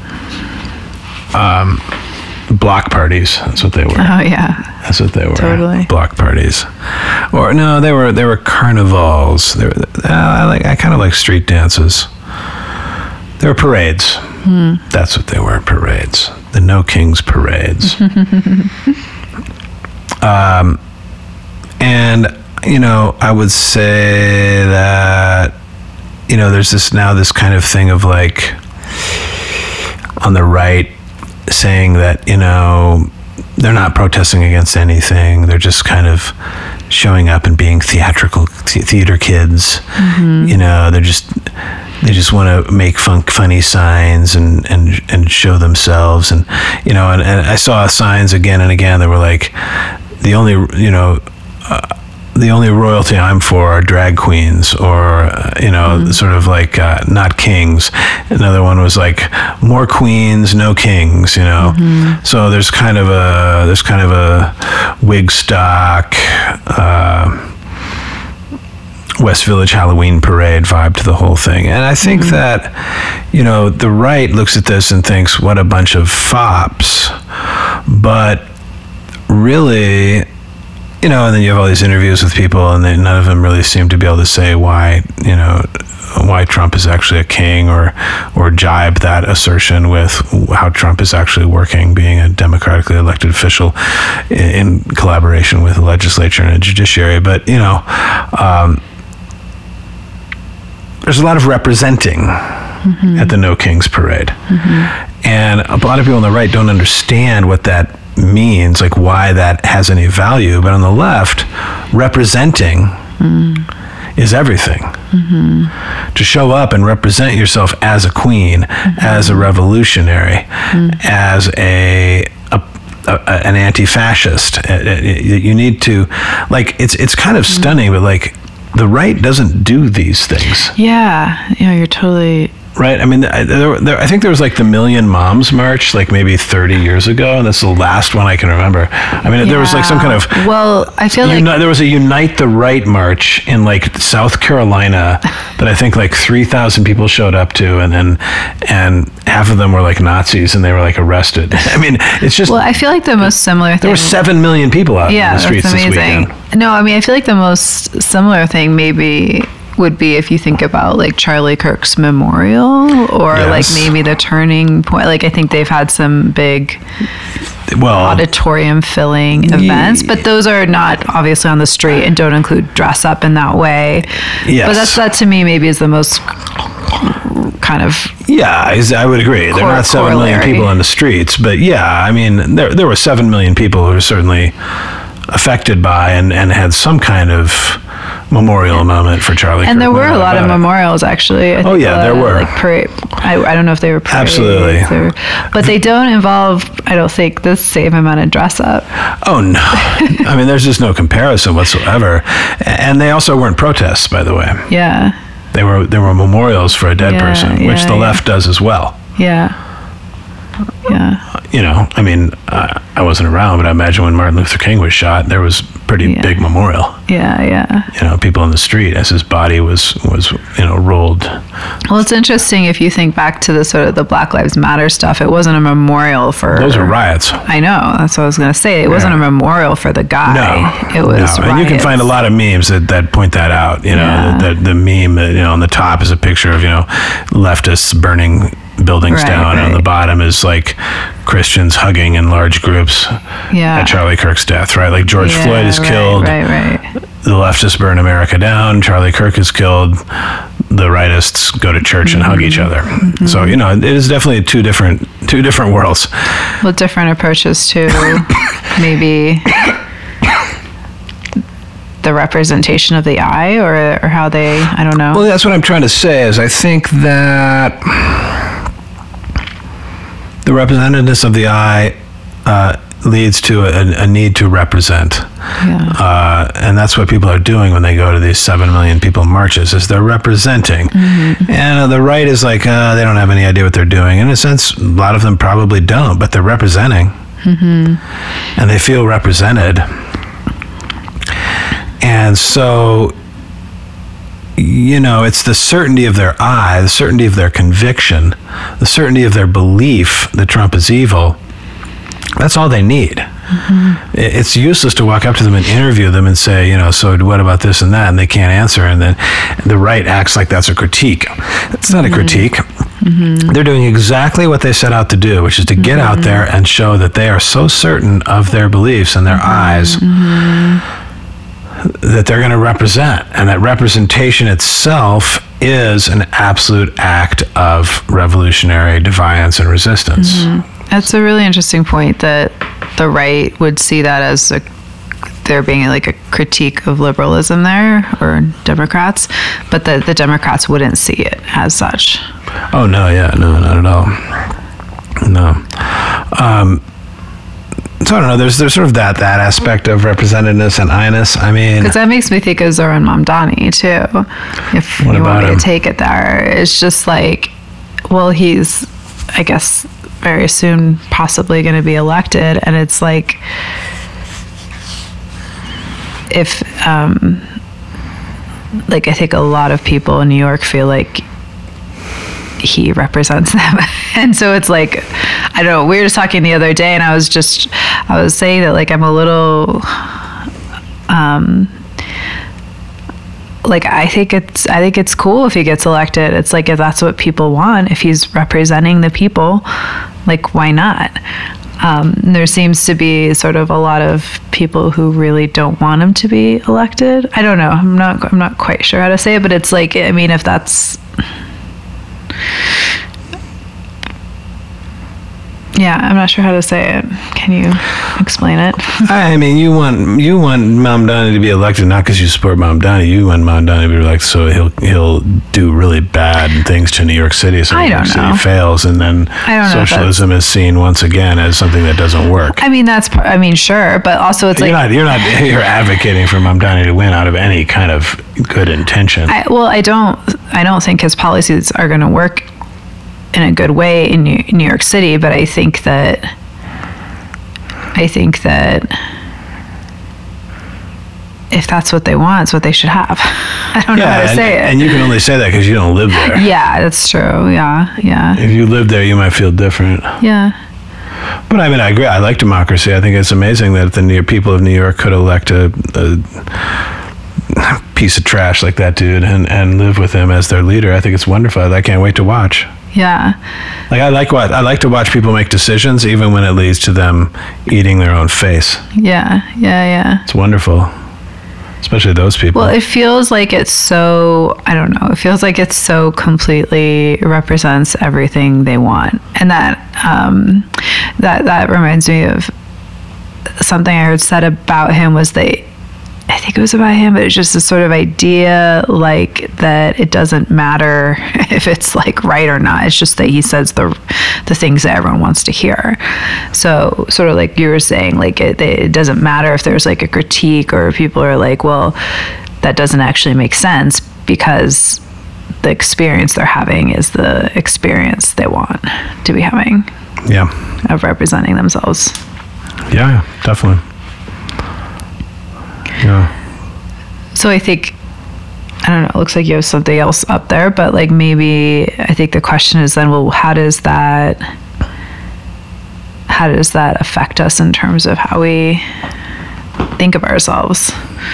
um, block parties. That's what they were. Oh yeah. That's what they were. Totally. Block parties, or no, they were they were carnivals. They were. Uh, I like. I kind of like street dances. They were parades. Hmm. That's what they were. Parades. The No Kings parades. um, and you know, I would say that you know, there's this now this kind of thing of like on the right saying that you know. They're not protesting against anything. They're just kind of showing up and being theatrical th- theater kids. Mm-hmm. You know, they're just they just want to make fun, funny signs and, and and show themselves. And you know, and, and I saw signs again and again that were like, the only you know. Uh, the only royalty I'm for are drag queens, or uh, you know, mm-hmm. sort of like uh, not kings. Another one was like more queens, no kings. You know, mm-hmm. so there's kind of a there's kind of a wig stock, uh, West Village Halloween parade vibe to the whole thing. And I think mm-hmm. that you know the right looks at this and thinks, what a bunch of fops, but really. You know, and then you have all these interviews with people, and they, none of them really seem to be able to say why, you know, why Trump is actually a king, or or jibe that assertion with how Trump is actually working, being a democratically elected official in, in collaboration with the legislature and a judiciary. But you know, um, there's a lot of representing mm-hmm. at the No Kings parade, mm-hmm. and a lot of people on the right don't understand what that means, like why that has any value. But on the left, representing mm. is everything. Mm-hmm. To show up and represent yourself as a queen, mm-hmm. as a revolutionary, mm. as a, a, a an anti-fascist, you need to, like, it's it's kind of mm. stunning, but like the right doesn't do these things. Yeah, yeah, you're totally. Right. I mean, there, there, I think there was like the Million Moms March, like maybe thirty years ago, and that's the last one I can remember. I mean, yeah. there was like some kind of well, I feel uni- like there was a Unite the Right march in like South Carolina that I think like three thousand people showed up to, and then and half of them were like Nazis, and they were like arrested. I mean, it's just. Well, I feel like the most similar thing. There were seven million people out yeah, in the streets that's amazing. this weekend. No, I mean, I feel like the most similar thing maybe would be if you think about like Charlie Kirk's memorial, or yes. like maybe the turning point. Like I think they've had some big well, auditorium filling events, but those are not obviously on the street and don't include dress up in that way. Yes. But that's that to me maybe is the most kind of yeah I would agree. They're not seven million people on the streets, but yeah, I mean there there were seven million people who were certainly affected by and, and had some kind of memorial moment for Charlie and Kirk. there were a lot of it. memorials actually. I oh think yeah, there of, were. Like parade, I, I don't know if they were parades absolutely, or, but they don't involve. I don't think the same amount of dress up. Oh no, I mean there's just no comparison whatsoever. And they also weren't protests, by the way. Yeah, they were. They were memorials for a dead yeah, person, yeah, which the yeah. left does as well. Yeah. Yeah. You know, I mean, uh, I wasn't around, but I imagine when Martin Luther King was shot, there was a pretty yeah. big memorial. Yeah, yeah. You know, people in the street as his body was, was you know, rolled. Well, it's interesting if you think back to the sort of the Black Lives Matter stuff. It wasn't a memorial for... Those were riots. I know. That's what I was going to say. It yeah. wasn't a memorial for the guy. No. It was no. riots. And you can find a lot of memes that, that point that out. You know, yeah. the, the, the meme, you know, on the top is a picture of, you know, leftists burning buildings right, down, right. and on the bottom is like Christians hugging in large groups yeah. at Charlie Kirk's death, right? Like George yeah, Floyd is right, killed. Right, right. The leftists burn America down. Charlie Kirk is killed. The rightists go to church and mm-hmm. hug each other. Mm-hmm. So, you know, it is definitely two different two different worlds. Well, different approaches to maybe the representation of the eye, or, or how they, I don't know. Well, that's what I'm trying to say is I think that the representativeness of the eye uh, leads to a, a need to represent. Yeah. Uh, and that's what people are doing when they go to these seven million people marches, is they're representing. Mm-hmm. And uh, the right is like, uh, they don't have any idea what they're doing. In a sense, a lot of them probably don't, but they're representing. Mm-hmm. And they feel represented. And so, you know, it's the certainty of their eye, the certainty of their conviction, the certainty of their belief that Trump is evil. That's all they need. Mm-hmm. It's useless to walk up to them and interview them and say, you know, so what about this and that? And they can't answer. And then the right acts like that's a critique. It's not mm-hmm. a critique. Mm-hmm. They're doing exactly what they set out to do, which is to get mm-hmm. out there and show that they are so certain of their beliefs and their mm-hmm. eyes mm-hmm. that they're going to represent. And that representation itself is an absolute act of revolutionary defiance and resistance. Mm-hmm. That's a really interesting point, that the right would see that as a, there being like a critique of liberalism there, or Democrats, but that the Democrats wouldn't see it as such. Oh, no, yeah, no, not at all. No. Um, so I don't know, there's there's sort of that that aspect of representativeness and I-ness. I mean... Because that makes me think of Zoran Mamdani, too. If what you about want me him? to take it there. It's just like, well, he's, I guess... very soon possibly going to be elected, and it's like, if um like I think a lot of people in New York feel like he represents them. And so it's like, I don't know, we were just talking the other day, and I was just I was saying that like I'm a little um like I think it's I think it's cool if he gets elected. It's like, if that's what people want, if he's representing the people, like, why not? Um, there seems to be sort of a lot of people who really don't want him to be elected. I don't know. I'm not I'm not quite sure how to say it, but it's like, I mean, if that's Yeah, I'm not sure how to say it. Can you explain it? I mean, you want you want Mamdani to be elected not because you support Mamdani. You want Mamdani to be elected so he'll he'll do really bad things to New York City, so I New don't York know. City fails, and then I don't know if socialism is seen once again as something that doesn't work. I mean, that's par- I mean, sure, but also it's You're like not you're not you're advocating for Mamdani to win out of any kind of good intention. I, well, I don't I don't think his policies are going to work in a good way in New, New York City, but I think that I think that if that's what they want, it's what they should have. I don't know how to and, say it. And you can only say that because you don't live there. Yeah, that's true. Yeah, yeah. If you lived there, you might feel different. Yeah. But I mean, I agree. I like democracy. I think it's amazing that the New people of New York could elect a, a piece of trash like that dude and, and live with him as their leader. I think it's wonderful. I can't wait to watch. Yeah. Like I like what I like to watch people make decisions, even when it leads to them eating their own face. Yeah. Yeah. Yeah. It's wonderful, especially those people. Well, it feels like it's so, I don't know, it feels like it's so completely represents everything they want. And that, um, that, that reminds me of something I heard said about him was that, I think it was about him, but it's just a sort of idea like that it doesn't matter if it's like right or not. It's just that he says the the things that everyone wants to hear. So sort of like you were saying, like it, it doesn't matter if there's like a critique or people are like, well, that doesn't actually make sense because the experience they're having is the experience they want to be having. Yeah. Of representing themselves. Yeah, definitely. Yeah. So I think, I don't know, it looks like you have something else up there, but like maybe I think the question is then, well, how does that, how does that affect us in terms of how we think of ourselves?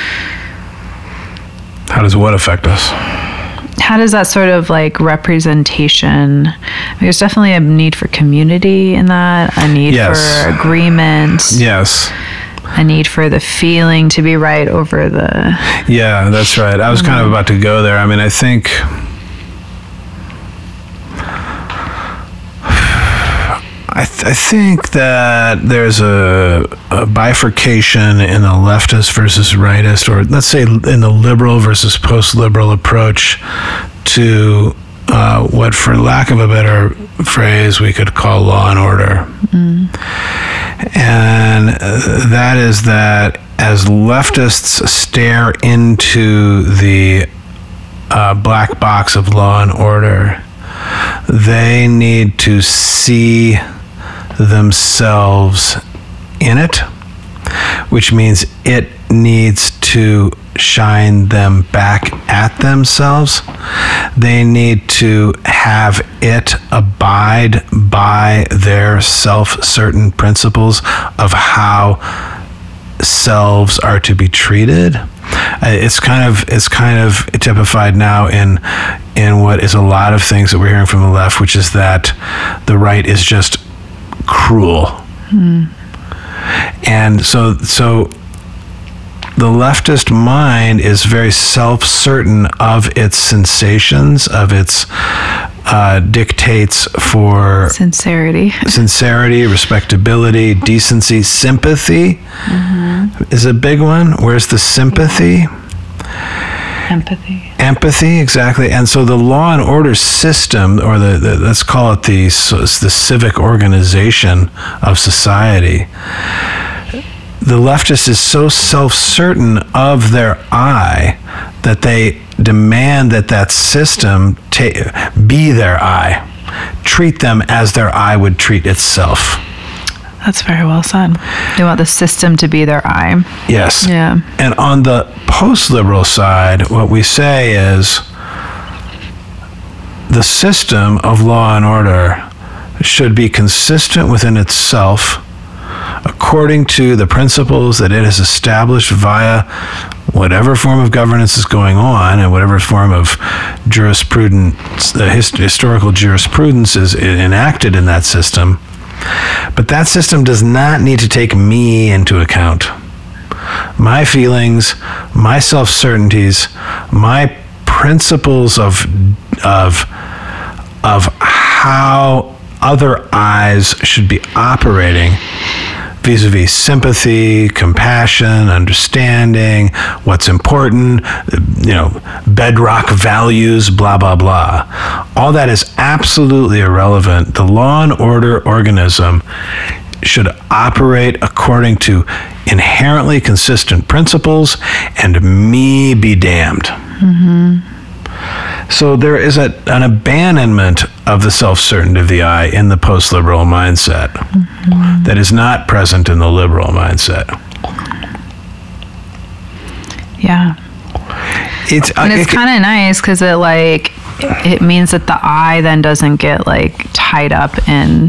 How does what affect us? How does that sort of like representation, I mean, there's definitely a need for community in that, a need Yes. for agreement. Yes. A need for the feeling to be right over the... Yeah, that's right. I was kind of about to go there. I mean, I think... I, th- I think that there's a, a bifurcation in the leftist versus rightist, or let's say in the liberal versus post-liberal approach to uh, what, for lack of a better phrase, we could call law and order. Mm. And uh, that is that as leftists stare into the uh, black box of law and order, they need to see themselves in it, which means it needs to shine them back at themselves. They need to have it abide by their self-certain principles of how selves are to be treated. It's kind of it's kind of typified now in in what is a lot of things that we're hearing from the left, which is that the right is just cruel. Hmm. And so so the leftist mind is very self-certain of its sensations, of its uh, dictates for sincerity, sincerity, respectability, decency, sympathy mm-hmm. is a big one. Where's the sympathy? Empathy. Empathy, exactly. And so the law and order system, or the, the let's call it the the civic organization of society. The leftist is so self-certain of their I that they demand that that system ta- be their I, treat them as their I would treat itself. That's very well said. They want the system to be their I. Yes. Yeah. And on the post-liberal side, what we say is the system of law and order should be consistent within itself, according to the principles that it has established via whatever form of governance is going on and whatever form of jurisprudence, the hist- historical jurisprudence is enacted in that system. But that system does not need to take me into account. My feelings, my self-certainties, my principles of of of how other eyes should be operating vis-a-vis sympathy, compassion, understanding, what's important, you know, bedrock values, blah, blah, blah. All that is absolutely irrelevant. The law and order organism should operate according to inherently consistent principles, and me be damned. Mm-hmm. So there is a, an abandonment of the self-certainty of the I in the post-liberal mindset mm-hmm. that is not present in the liberal mindset. Yeah. It's, and uh, it's it, kind of nice because it like it means that the I then doesn't get like tied up in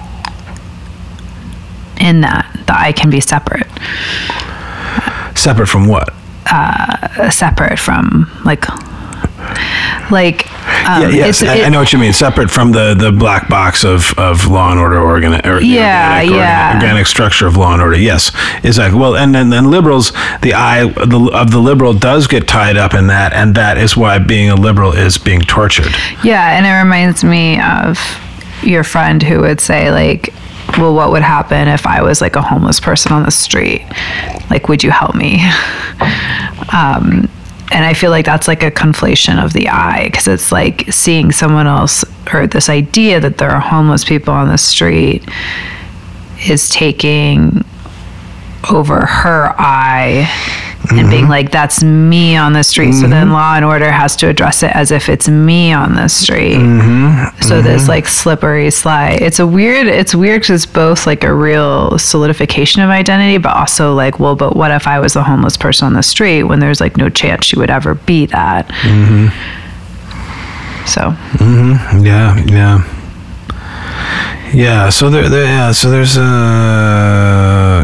in that. The I can be separate. Separate from what? Uh, separate from like like um, yeah, yes, it's, I, it, I know what you mean. Separate from the, the black box of, of law and order organ, or yeah, organic, yeah. Organic, organic structure of law and order. Yes, exactly. Well, and then, then liberals, the I the, of the liberal does get tied up in that, and that is why being a liberal is being tortured. Yeah, and it reminds me of your friend who would say like, well, what would happen if I was like a homeless person on the street? Like, would you help me? um, And I feel like that's like a conflation of the I, because it's like seeing someone else, or this idea that there are homeless people on the street is taking over her I and mm-hmm. being like, that's me on the street. Mm-hmm. So then law and order has to address it as if it's me on the street. Mm-hmm. So mm-hmm. this like slippery slide. It's a weird, it's weird because it's both like a real solidification of identity, but also like, well, but what if I was a homeless person on the street when there's like no chance she would ever be that? Mm-hmm. So. Mm-hmm. Yeah, yeah. Yeah, so there, there yeah, so there's a...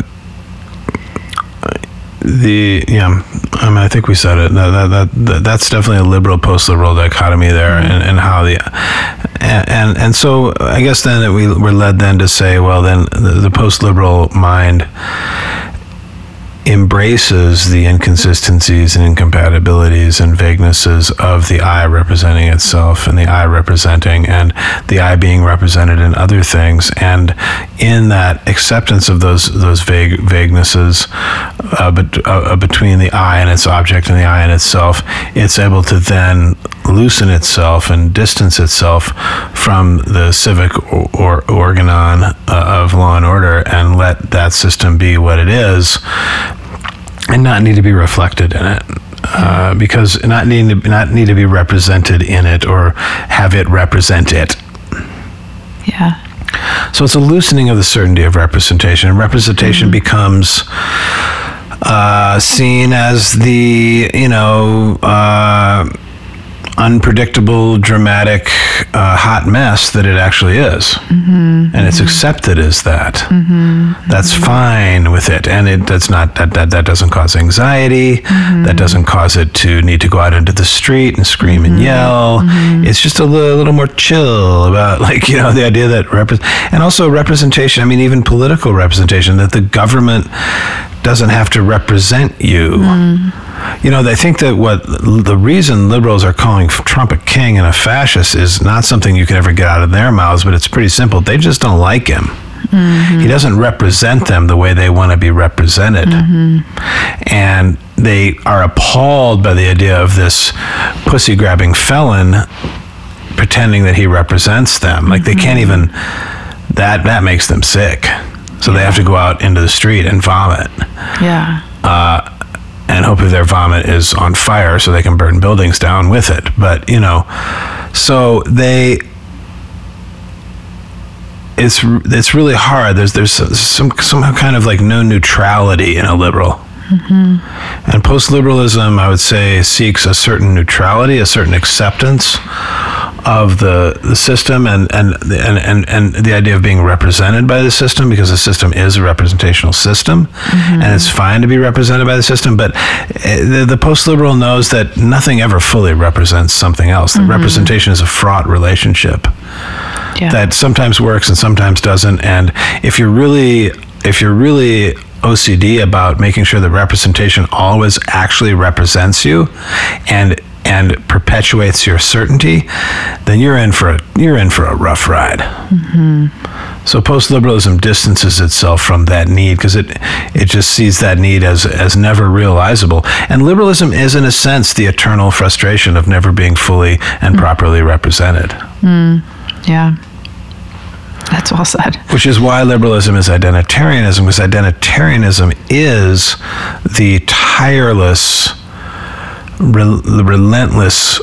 The yeah, I mean, I think we said it. That, that, that that's definitely a liberal post-liberal dichotomy there, and, and how the and, and and so I guess then we were led then to say, well, then the, the post-liberal mind embraces the inconsistencies and incompatibilities and vaguenesses of the I representing itself, and the I representing, and the I being represented in other things, and in that acceptance of those those vague vaguenesses uh, bet, uh, between the I and its object and the I and itself, it's able to then loosen itself and distance itself from the civic or, or organon uh, of law and order, and let that that system be what it is and not need to be reflected in it. Uh, because not need to not need to be represented in it or have it represent it. Yeah. So it's a loosening of the certainty of representation. And representation mm-hmm. becomes uh, seen as the, you know, uh, unpredictable, dramatic, uh, hot mess that it actually is. Mm-hmm. And it's accepted as that. Mm-hmm. That's mm-hmm. fine with it. And it does not, that, that, that doesn't cause anxiety. Mm-hmm. That doesn't cause it to need to go out into the street and scream mm-hmm. and yell. Mm-hmm. It's just a little, little more chill about, like, you know, the idea that, repre- and also representation, I mean, even political representation, that the government doesn't have to represent you. Mm. You know, they think that what the reason liberals are calling Trump a king and a fascist is not something you can ever get out of their mouths, but it's pretty simple. They just don't like him. Mm-hmm. He doesn't represent them the way they want to be represented. Mm-hmm. And they are appalled by the idea of this pussy-grabbing felon pretending that he represents them. Like, they can't even, that that makes them sick. So yeah. they have to go out into the street and vomit. Yeah. Uh, and hopefully their vomit is on fire so they can burn buildings down with it. But, you know, so they, it's it's really hard. There's there's some somehow kind of like no neutrality in a liberal. Mm-hmm. And post-liberalism, I would say, seeks a certain neutrality, a certain acceptance of the the system and and, and and and the idea of being represented by the system, because the system is a representational system. Mm-hmm. And it's fine to be represented by the system, but the, the post-liberal knows that nothing ever fully represents something else. The mm-hmm. representation is a fraught relationship yeah. that sometimes works and sometimes doesn't. And if you're really if you're really O C D about making sure that representation always actually represents you and and perpetuates your certainty, then you're in for a you're in for a rough ride. Mm-hmm. So post-liberalism distances itself from that need because it it just sees that need as as never realizable. And liberalism is, in a sense, the eternal frustration of never being fully and mm. properly represented. Mm. Yeah. That's well said. Which is why liberalism is identitarianism, because identitarianism is the tireless, re- relentless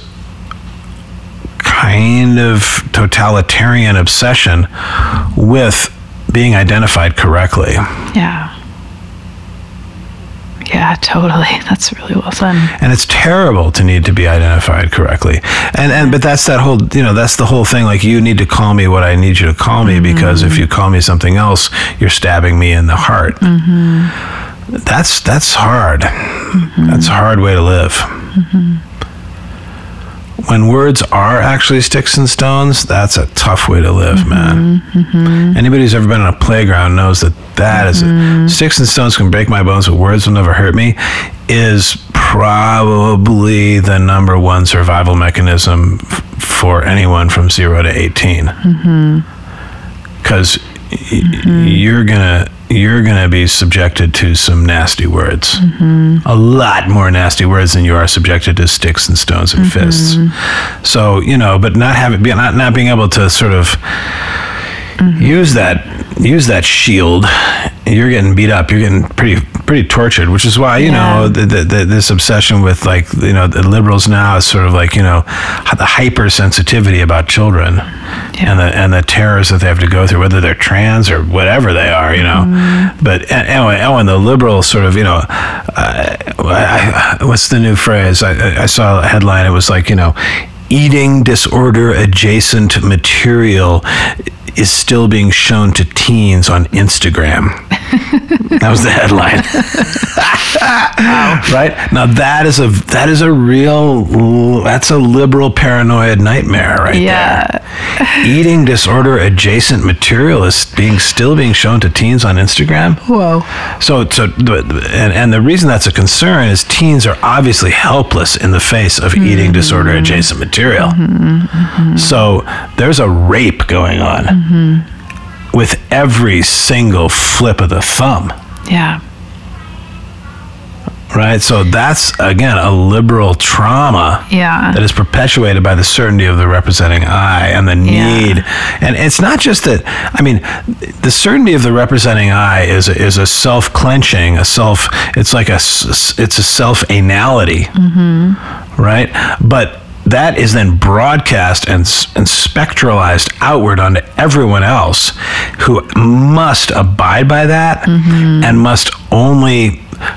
kind of totalitarian obsession with being identified correctly. Yeah. Yeah, totally. That's really well said. And it's terrible to need to be identified correctly. And and but that's that whole, you know, that's the whole thing. Like, you need to call me what I need you to call me, mm-hmm. because if you call me something else, you're stabbing me in the heart. Mm-hmm. That's that's hard. Mm-hmm. That's a hard way to live. Mm-hmm. When words are actually sticks and stones, that's a tough way to live, mm-hmm. man. Mm-hmm. Anybody who's ever been on a playground knows that that mm-hmm. is, sticks and stones can break my bones, but words will never hurt me, is probably the number one survival mechanism f- for anyone from zero to eighteen. Because mm-hmm. y- you're gonna you're gonna be subjected to some nasty words, mm-hmm. a lot more nasty words than you are subjected to sticks and stones and mm-hmm. fists. So, you know, but not having not not being able to sort of mm-hmm. use that use that shield, you're getting beat up. You're getting pretty pretty tortured, which is why, you yeah. know, the, the, the, this obsession with, like, you know, the liberals now is sort of like, you know, the hypersensitivity about children yeah. and the and the terrors that they have to go through, whether they're trans or whatever they are, you know. Mm. But anyway, oh, and the liberals sort of, you know, uh, I, I, what's the new phrase? I, I saw a headline. It was like, you know, eating disorder adjacent material is still being shown to teens on Instagram. That was the headline. Wow. Right? Now that is a that is a real that's a liberal paranoid nightmare right yeah. there. Eating disorder adjacent material is being still being shown to teens on Instagram. Whoa. So so and, and the reason that's a concern is teens are obviously helpless in the face of mm-hmm. eating disorder adjacent material. Mm-hmm. Mm-hmm. So there's a rape going on. Mm-hmm. with every single flip of the thumb. Yeah. right? So that's, again, a liberal trauma Yeah. that is perpetuated by the certainty of the representing I and the need. Yeah. And it's not just that, I mean, the certainty of the representing I is a, is a self-clenching, a self, it's like a, s- it's a self-anality, mm-hmm. right? But that is then broadcast and, and spectralized outward onto everyone else who must abide by that mm-hmm. and must only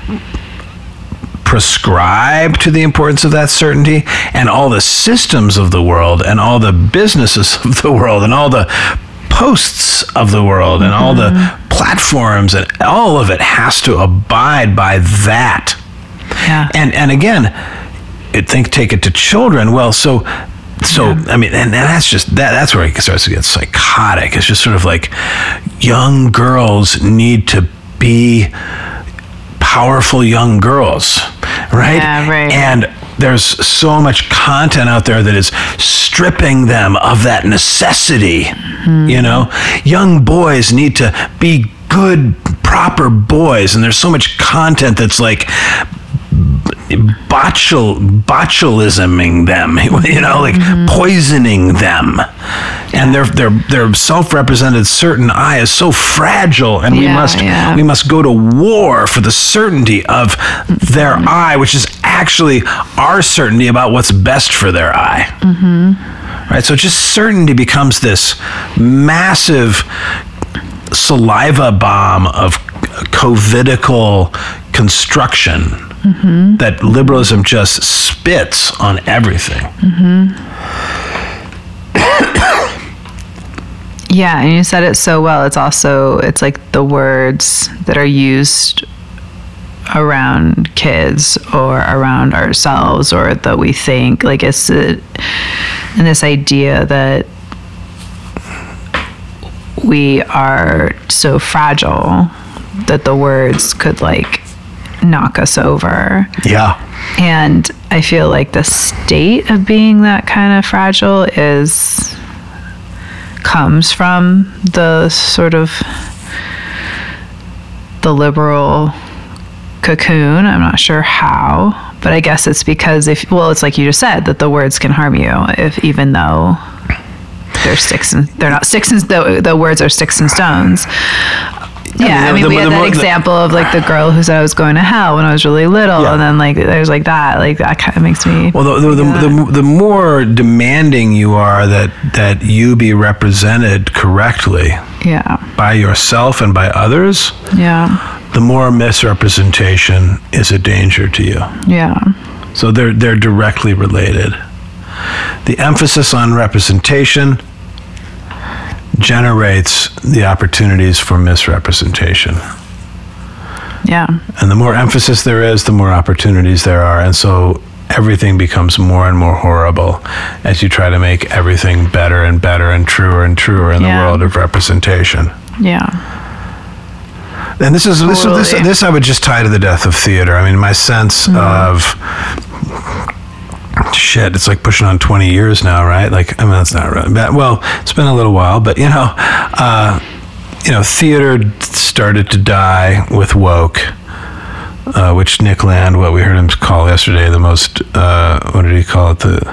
prescribe to the importance of that certainty, and all the systems of the world and all the businesses of the world and all the posts of the world and mm-hmm. all the platforms and all of it has to abide by that. Yeah. And and again, it think take it to children. Well, so so yeah. I mean, and, and that's just that that's where it starts to get psychotic. It's just sort of like young girls need to be powerful young girls, right? Yeah, right. And there's so much content out there that is stripping them of that necessity. Mm-hmm. You know, young boys need to be good, proper boys, and there's so much content that's like botul botulisming them, you know, like mm-hmm. poisoning them, and their their their self-represented certain I is so fragile, and we yeah, must yeah. we must go to war for the certainty of mm-hmm. their I, which is actually our certainty about what's best for their I. Mm-hmm. Right, so just certainty becomes this massive saliva bomb of covidical construction. Mm-hmm. That liberalism just spits on everything. Mm-hmm. Yeah, and you said it so well. It's also, it's like the words that are used around kids or around ourselves or that we think. Like it's a, and this idea that we are so fragile that the words could like knock us over. Yeah. And I feel like the state of being that kind of fragile is comes from the sort of the liberal cocoon. I'm not sure how, but I guess it's because if well, it's like you just said that the words can harm you if even though they're sticks and they're not sticks and the the words are sticks and stones. Yeah, I mean, the, we had the, that the, example of like the girl who said I was going to hell when I was really little, yeah. and then like there's like that, like that kind of makes me. Well, the the, the, the the more demanding you are that that you be represented correctly, yeah, by yourself and by others, yeah, the more misrepresentation is a danger to you. Yeah. So they're they're directly related. The emphasis on representation generates the opportunities for misrepresentation. Yeah. And the more emphasis there is, the more opportunities there are. And so everything becomes more and more horrible as you try to make everything better and better and truer and truer in yeah. the world of representation. Yeah. And this is totally. this, this this I would just tie to the death of theater. I mean, my sense mm-hmm. of shit, it's like pushing on twenty years now, right? Like, I mean, that's not really bad. Well, it's been a little while, but you know, uh, you know, theater started to die with woke, uh, which Nick Land, what we heard him call yesterday, the most, uh, what did he call it? The,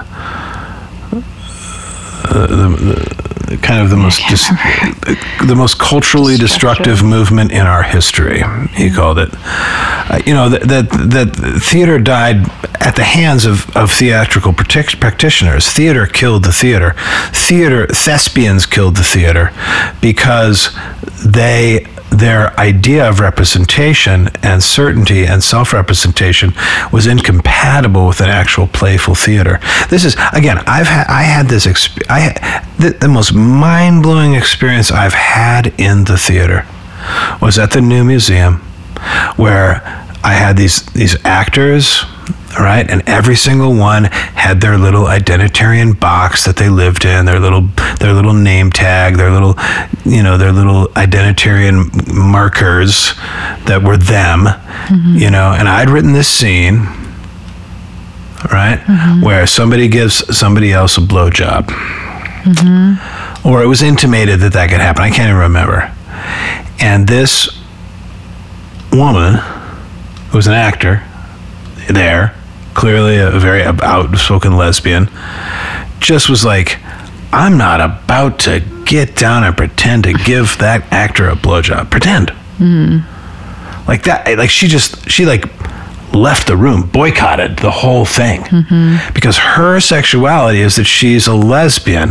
uh, the, the kind of the most dis- the most culturally destructive movement in our history. He called it. Uh, you know that that that theater died at the hands of, of theatrical partic- practitioners. Theater killed the theater. Theater thespians killed the theater because they their idea of representation and certainty and self-representation was incompatible with an actual playful theater. This is, again, I've had, I had this, exp- I the, the most mind-blowing experience I've had in the theater was at the New Museum, where I had these these actors, right, and every single one had their little identitarian box that they lived in, their little their little name tag, their little, you know, their little identitarian markers that were them, mm-hmm. you know. And I'd written this scene, right, mm-hmm. where somebody gives somebody else a blowjob, mm-hmm. or it was intimated that that could happen. I can't even remember. And this woman, who was an actor, there, clearly a very outspoken lesbian, just was like, I'm not about to get down and pretend to give that actor a blowjob. Pretend. Mm. Like that, like she just, she like left the room, boycotted the whole thing. Mm-hmm. Because her sexuality is that she's a lesbian.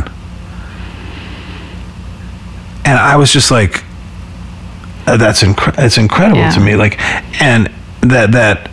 And I was just like, uh, that's inc- it's incredible yeah. to me. Like, and that, that,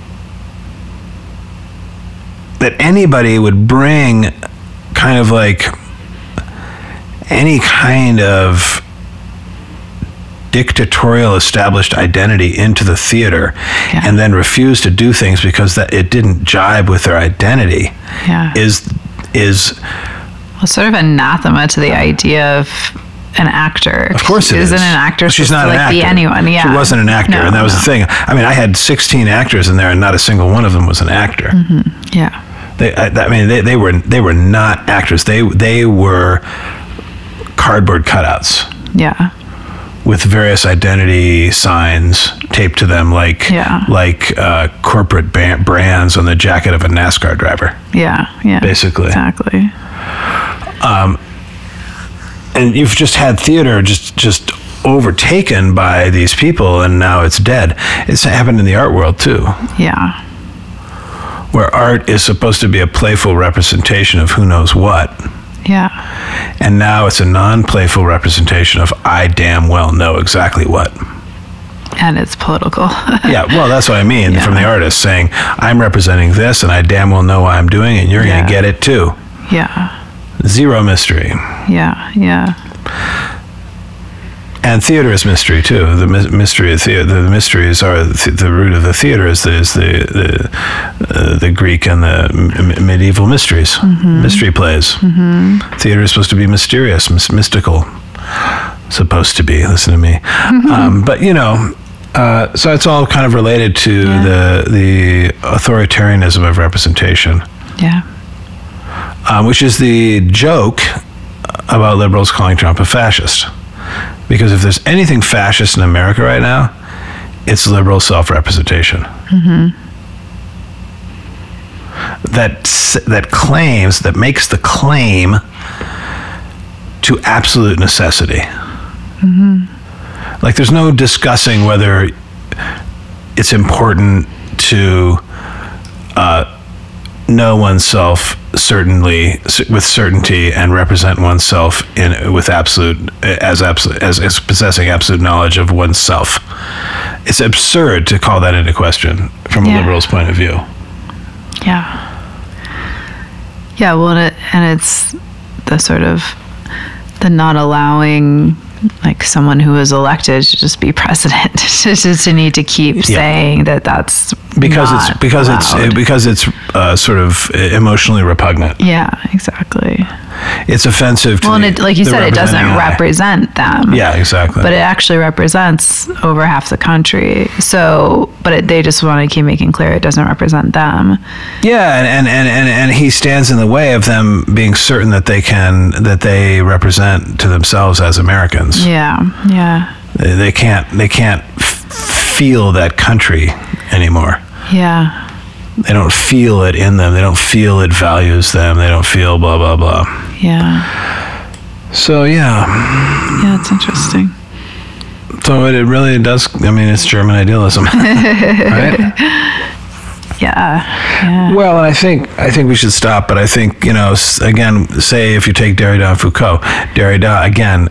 that anybody would bring kind of like any kind of dictatorial established identity into the theater yeah. and then refuse to do things because that it didn't jibe with their identity yeah. is is well, sort of anathema to the idea of an actor. Of course it Isn't is. an actor She's supposed not to an like actor. be anyone. Yeah. She wasn't an actor, no, and that was no. the thing. I mean, I had sixteen actors in there, and not a single one of them was an actor. Mm-hmm. Yeah. They, I, I mean, they, they were they were not actors. They they were cardboard cutouts. Yeah. With various identity signs taped to them, like yeah. like uh, corporate ba- brands on the jacket of a NASCAR driver. Yeah. Yeah. Basically. Exactly. Um, and you've just had theater just just overtaken by these people, and now it's dead. It's happened in the art world too. Yeah. Where art is supposed to be a playful representation of who knows what. Yeah. And now it's a non-playful representation of I damn well know exactly what. And it's political. Yeah, well, that's what I mean yeah. from the artist saying, I'm representing this and I damn well know what I'm doing and you're yeah. going to get it too. Yeah. Zero mystery. Yeah, yeah. And theater is mystery too. The my- mystery of theater. The mysteries are the, the root of the theater. Is the is the the, uh, the Greek and the m- medieval mysteries, mm-hmm. mystery plays. Mm-hmm. Theater is supposed to be mysterious, mis- mystical. Supposed to be. Listen to me. Mm-hmm. Um, but you know, uh, so it's all kind of related to yeah. the the authoritarianism of representation. Yeah. Um, which is the joke about liberals calling Trump a fascist. Because if there's anything fascist in America right now, it's liberal self-representation. Mm-hmm. That that claims, that makes the claim to absolute necessity. Mm-hmm. Like there's no discussing whether it's important to uh, know oneself certainly with certainty and represent oneself in with absolute as absolute as, as possessing absolute knowledge of oneself. It's absurd to call that into question from yeah. a liberal's point of view. Yeah. Yeah, well, it, and it's the sort of the not allowing like someone who is elected to just be president, just to need to keep yeah. saying that that's because not it's because allowed. it's because it's uh, sort of emotionally repugnant. Yeah, exactly. It's offensive to well, and the, it, like you said, it doesn't eye. represent them. Yeah, exactly. But it actually represents over half the country. So, but it, they just want to keep making clear it doesn't represent them. Yeah, and, and, and, and, and he stands in the way of them being certain that they can that they represent to themselves as Americans. Yeah, yeah. They, they can't they can't f- feel that country anymore. Yeah. They don't feel it in them. They don't feel it values them. They don't feel blah, blah, blah. Yeah. So, yeah. Yeah, it's interesting. So it, it really does, I mean, it's German idealism. Right? Yeah. Yeah. Well, and I think I think we should stop, but I think, you know, again, say if you take Derrida and Foucault, Derrida, again,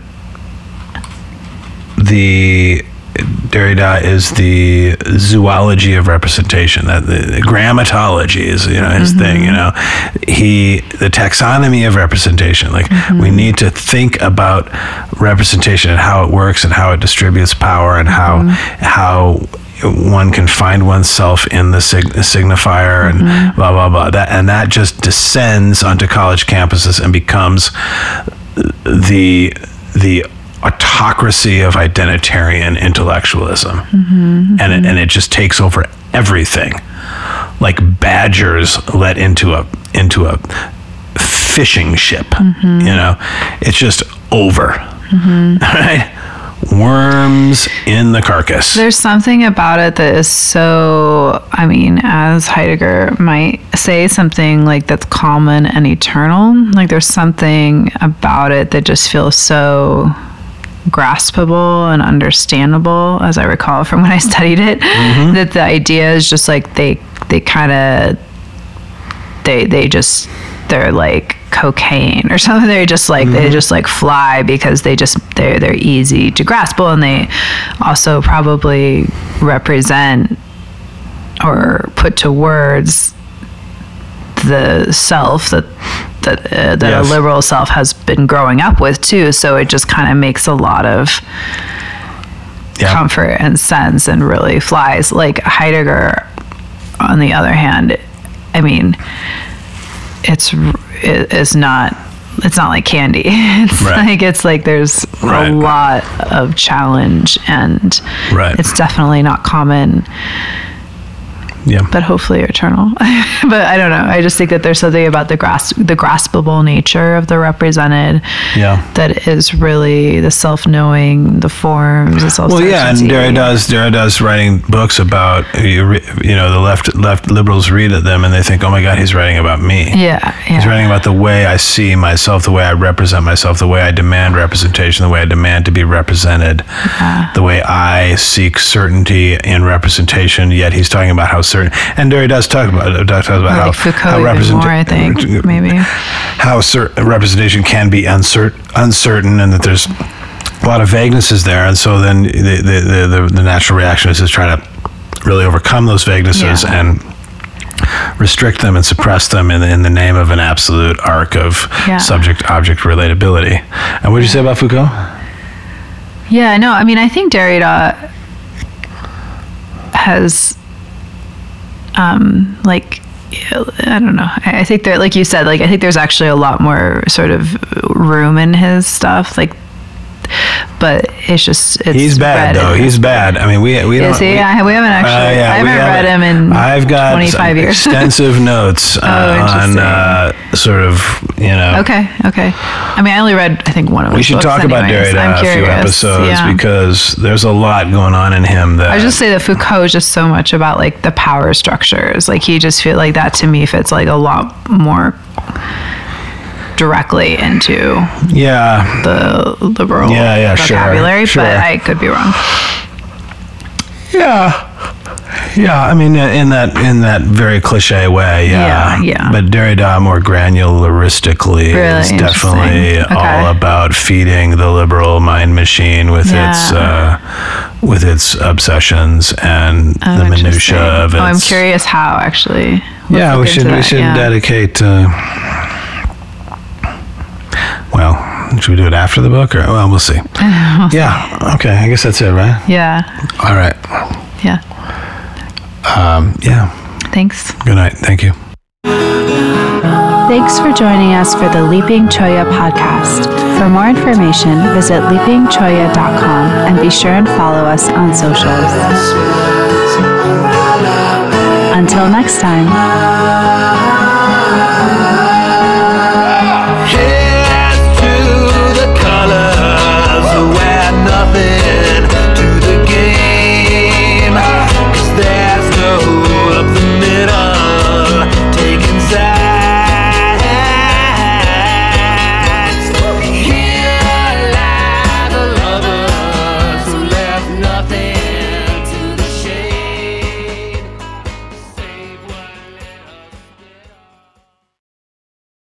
the... Derrida is the zoology of representation. That the, the grammatology is, you know, his mm-hmm. thing. You know, he the taxonomy of representation. Like mm-hmm. we need to think about representation and how it works and how it distributes power and mm-hmm. how how one can find oneself in the sig- signifier and mm-hmm. blah blah blah. That and that just descends onto college campuses and becomes the the autocracy of identitarian intellectualism. Mm-hmm, and it, and it just takes over everything, like badgers let into a into a fishing ship. Mm-hmm. You know, it's just over. Mm-hmm. Right? worms in the carcass. There's something about it that is so, I mean, as Heidegger might say, something like that's common and eternal. Like there's something about it that just feels so graspable and understandable, as I recall from when I studied it, mm-hmm. that the idea is just like they they kind of they they just they're like cocaine or something. They're just like mm-hmm. they just like fly because they just they're they're easy to grasp, and they also probably represent or put to words the self that that uh, that yes. a liberal self has been growing up with too. So it just kind of makes a lot of yeah. comfort and sense and really flies. Like Heidegger, on the other hand, I mean, it's it, it's not it's not like candy. It's right. like it's like there's right. a lot of challenge, and right. it's definitely not common. Yeah. But hopefully eternal. But I don't know. I just think that there's something about the grasp, the graspable nature of the represented. Yeah. That is really the self-knowing, the forms, the self. Well, yeah, and Derrida's Derrida's writing books about you know the left left liberals read them and they think, oh my God, he's writing about me. Yeah, yeah. He's writing about the way I see myself, the way I represent myself, the way I demand representation, the way I demand to be represented, yeah. the way I seek certainty in representation. Yet he's talking about how certain, and Derrida does talk about talks about like how Foucault how representation, I think maybe how certain representation can be uncertain, uncertain, and that there's a lot of vaguenesses there, and so then the the the, the natural reaction is to try to really overcome those vaguenesses yeah. and restrict them and suppress them in, in the name of an absolute arc of yeah. subject-object relatability. And what did you say about Foucault? Yeah, no, I mean, I think Derrida has, um, like, I don't know. I, I think that, like you said, like, I think there's actually a lot more sort of room in his stuff, like, but it's just it's he's bad though. He's bad. I mean, we we is don't. he? We, I, we haven't actually. Uh, yeah, I haven't read him in. I've got twenty-five years. Extensive notes uh, oh, on uh, sort of you know. Okay. Okay. I mean, I only read I think one of his We should books talk about anyways. Derrida a few episodes yeah. because there's a lot going on in him. That I would just say that Foucault is just so much about like the power structures. Like he just feel like that to me fits like a lot more directly into yeah the liberal yeah, yeah, vocabulary, sure, but sure. I could be wrong. Yeah, yeah. I mean, in that in that very cliche way, yeah, yeah. yeah. But Derrida, more granularistically, really is definitely okay. all about feeding the liberal mind machine with yeah. its uh, with its obsessions and oh, the minutia of it. Oh, I'm curious how actually. Let's yeah, we should that. we should yeah. dedicate. Uh, Well, should we do it after the book, or well, we'll see. we'll yeah. see. Okay. I guess that's it, right? Yeah. All right. Yeah. Um, yeah. Thanks. Good night. Thank you. Thanks for joining us for the Leaping Choya podcast. For more information, visit leaping choya dot com and be sure and follow us on socials. Until next time.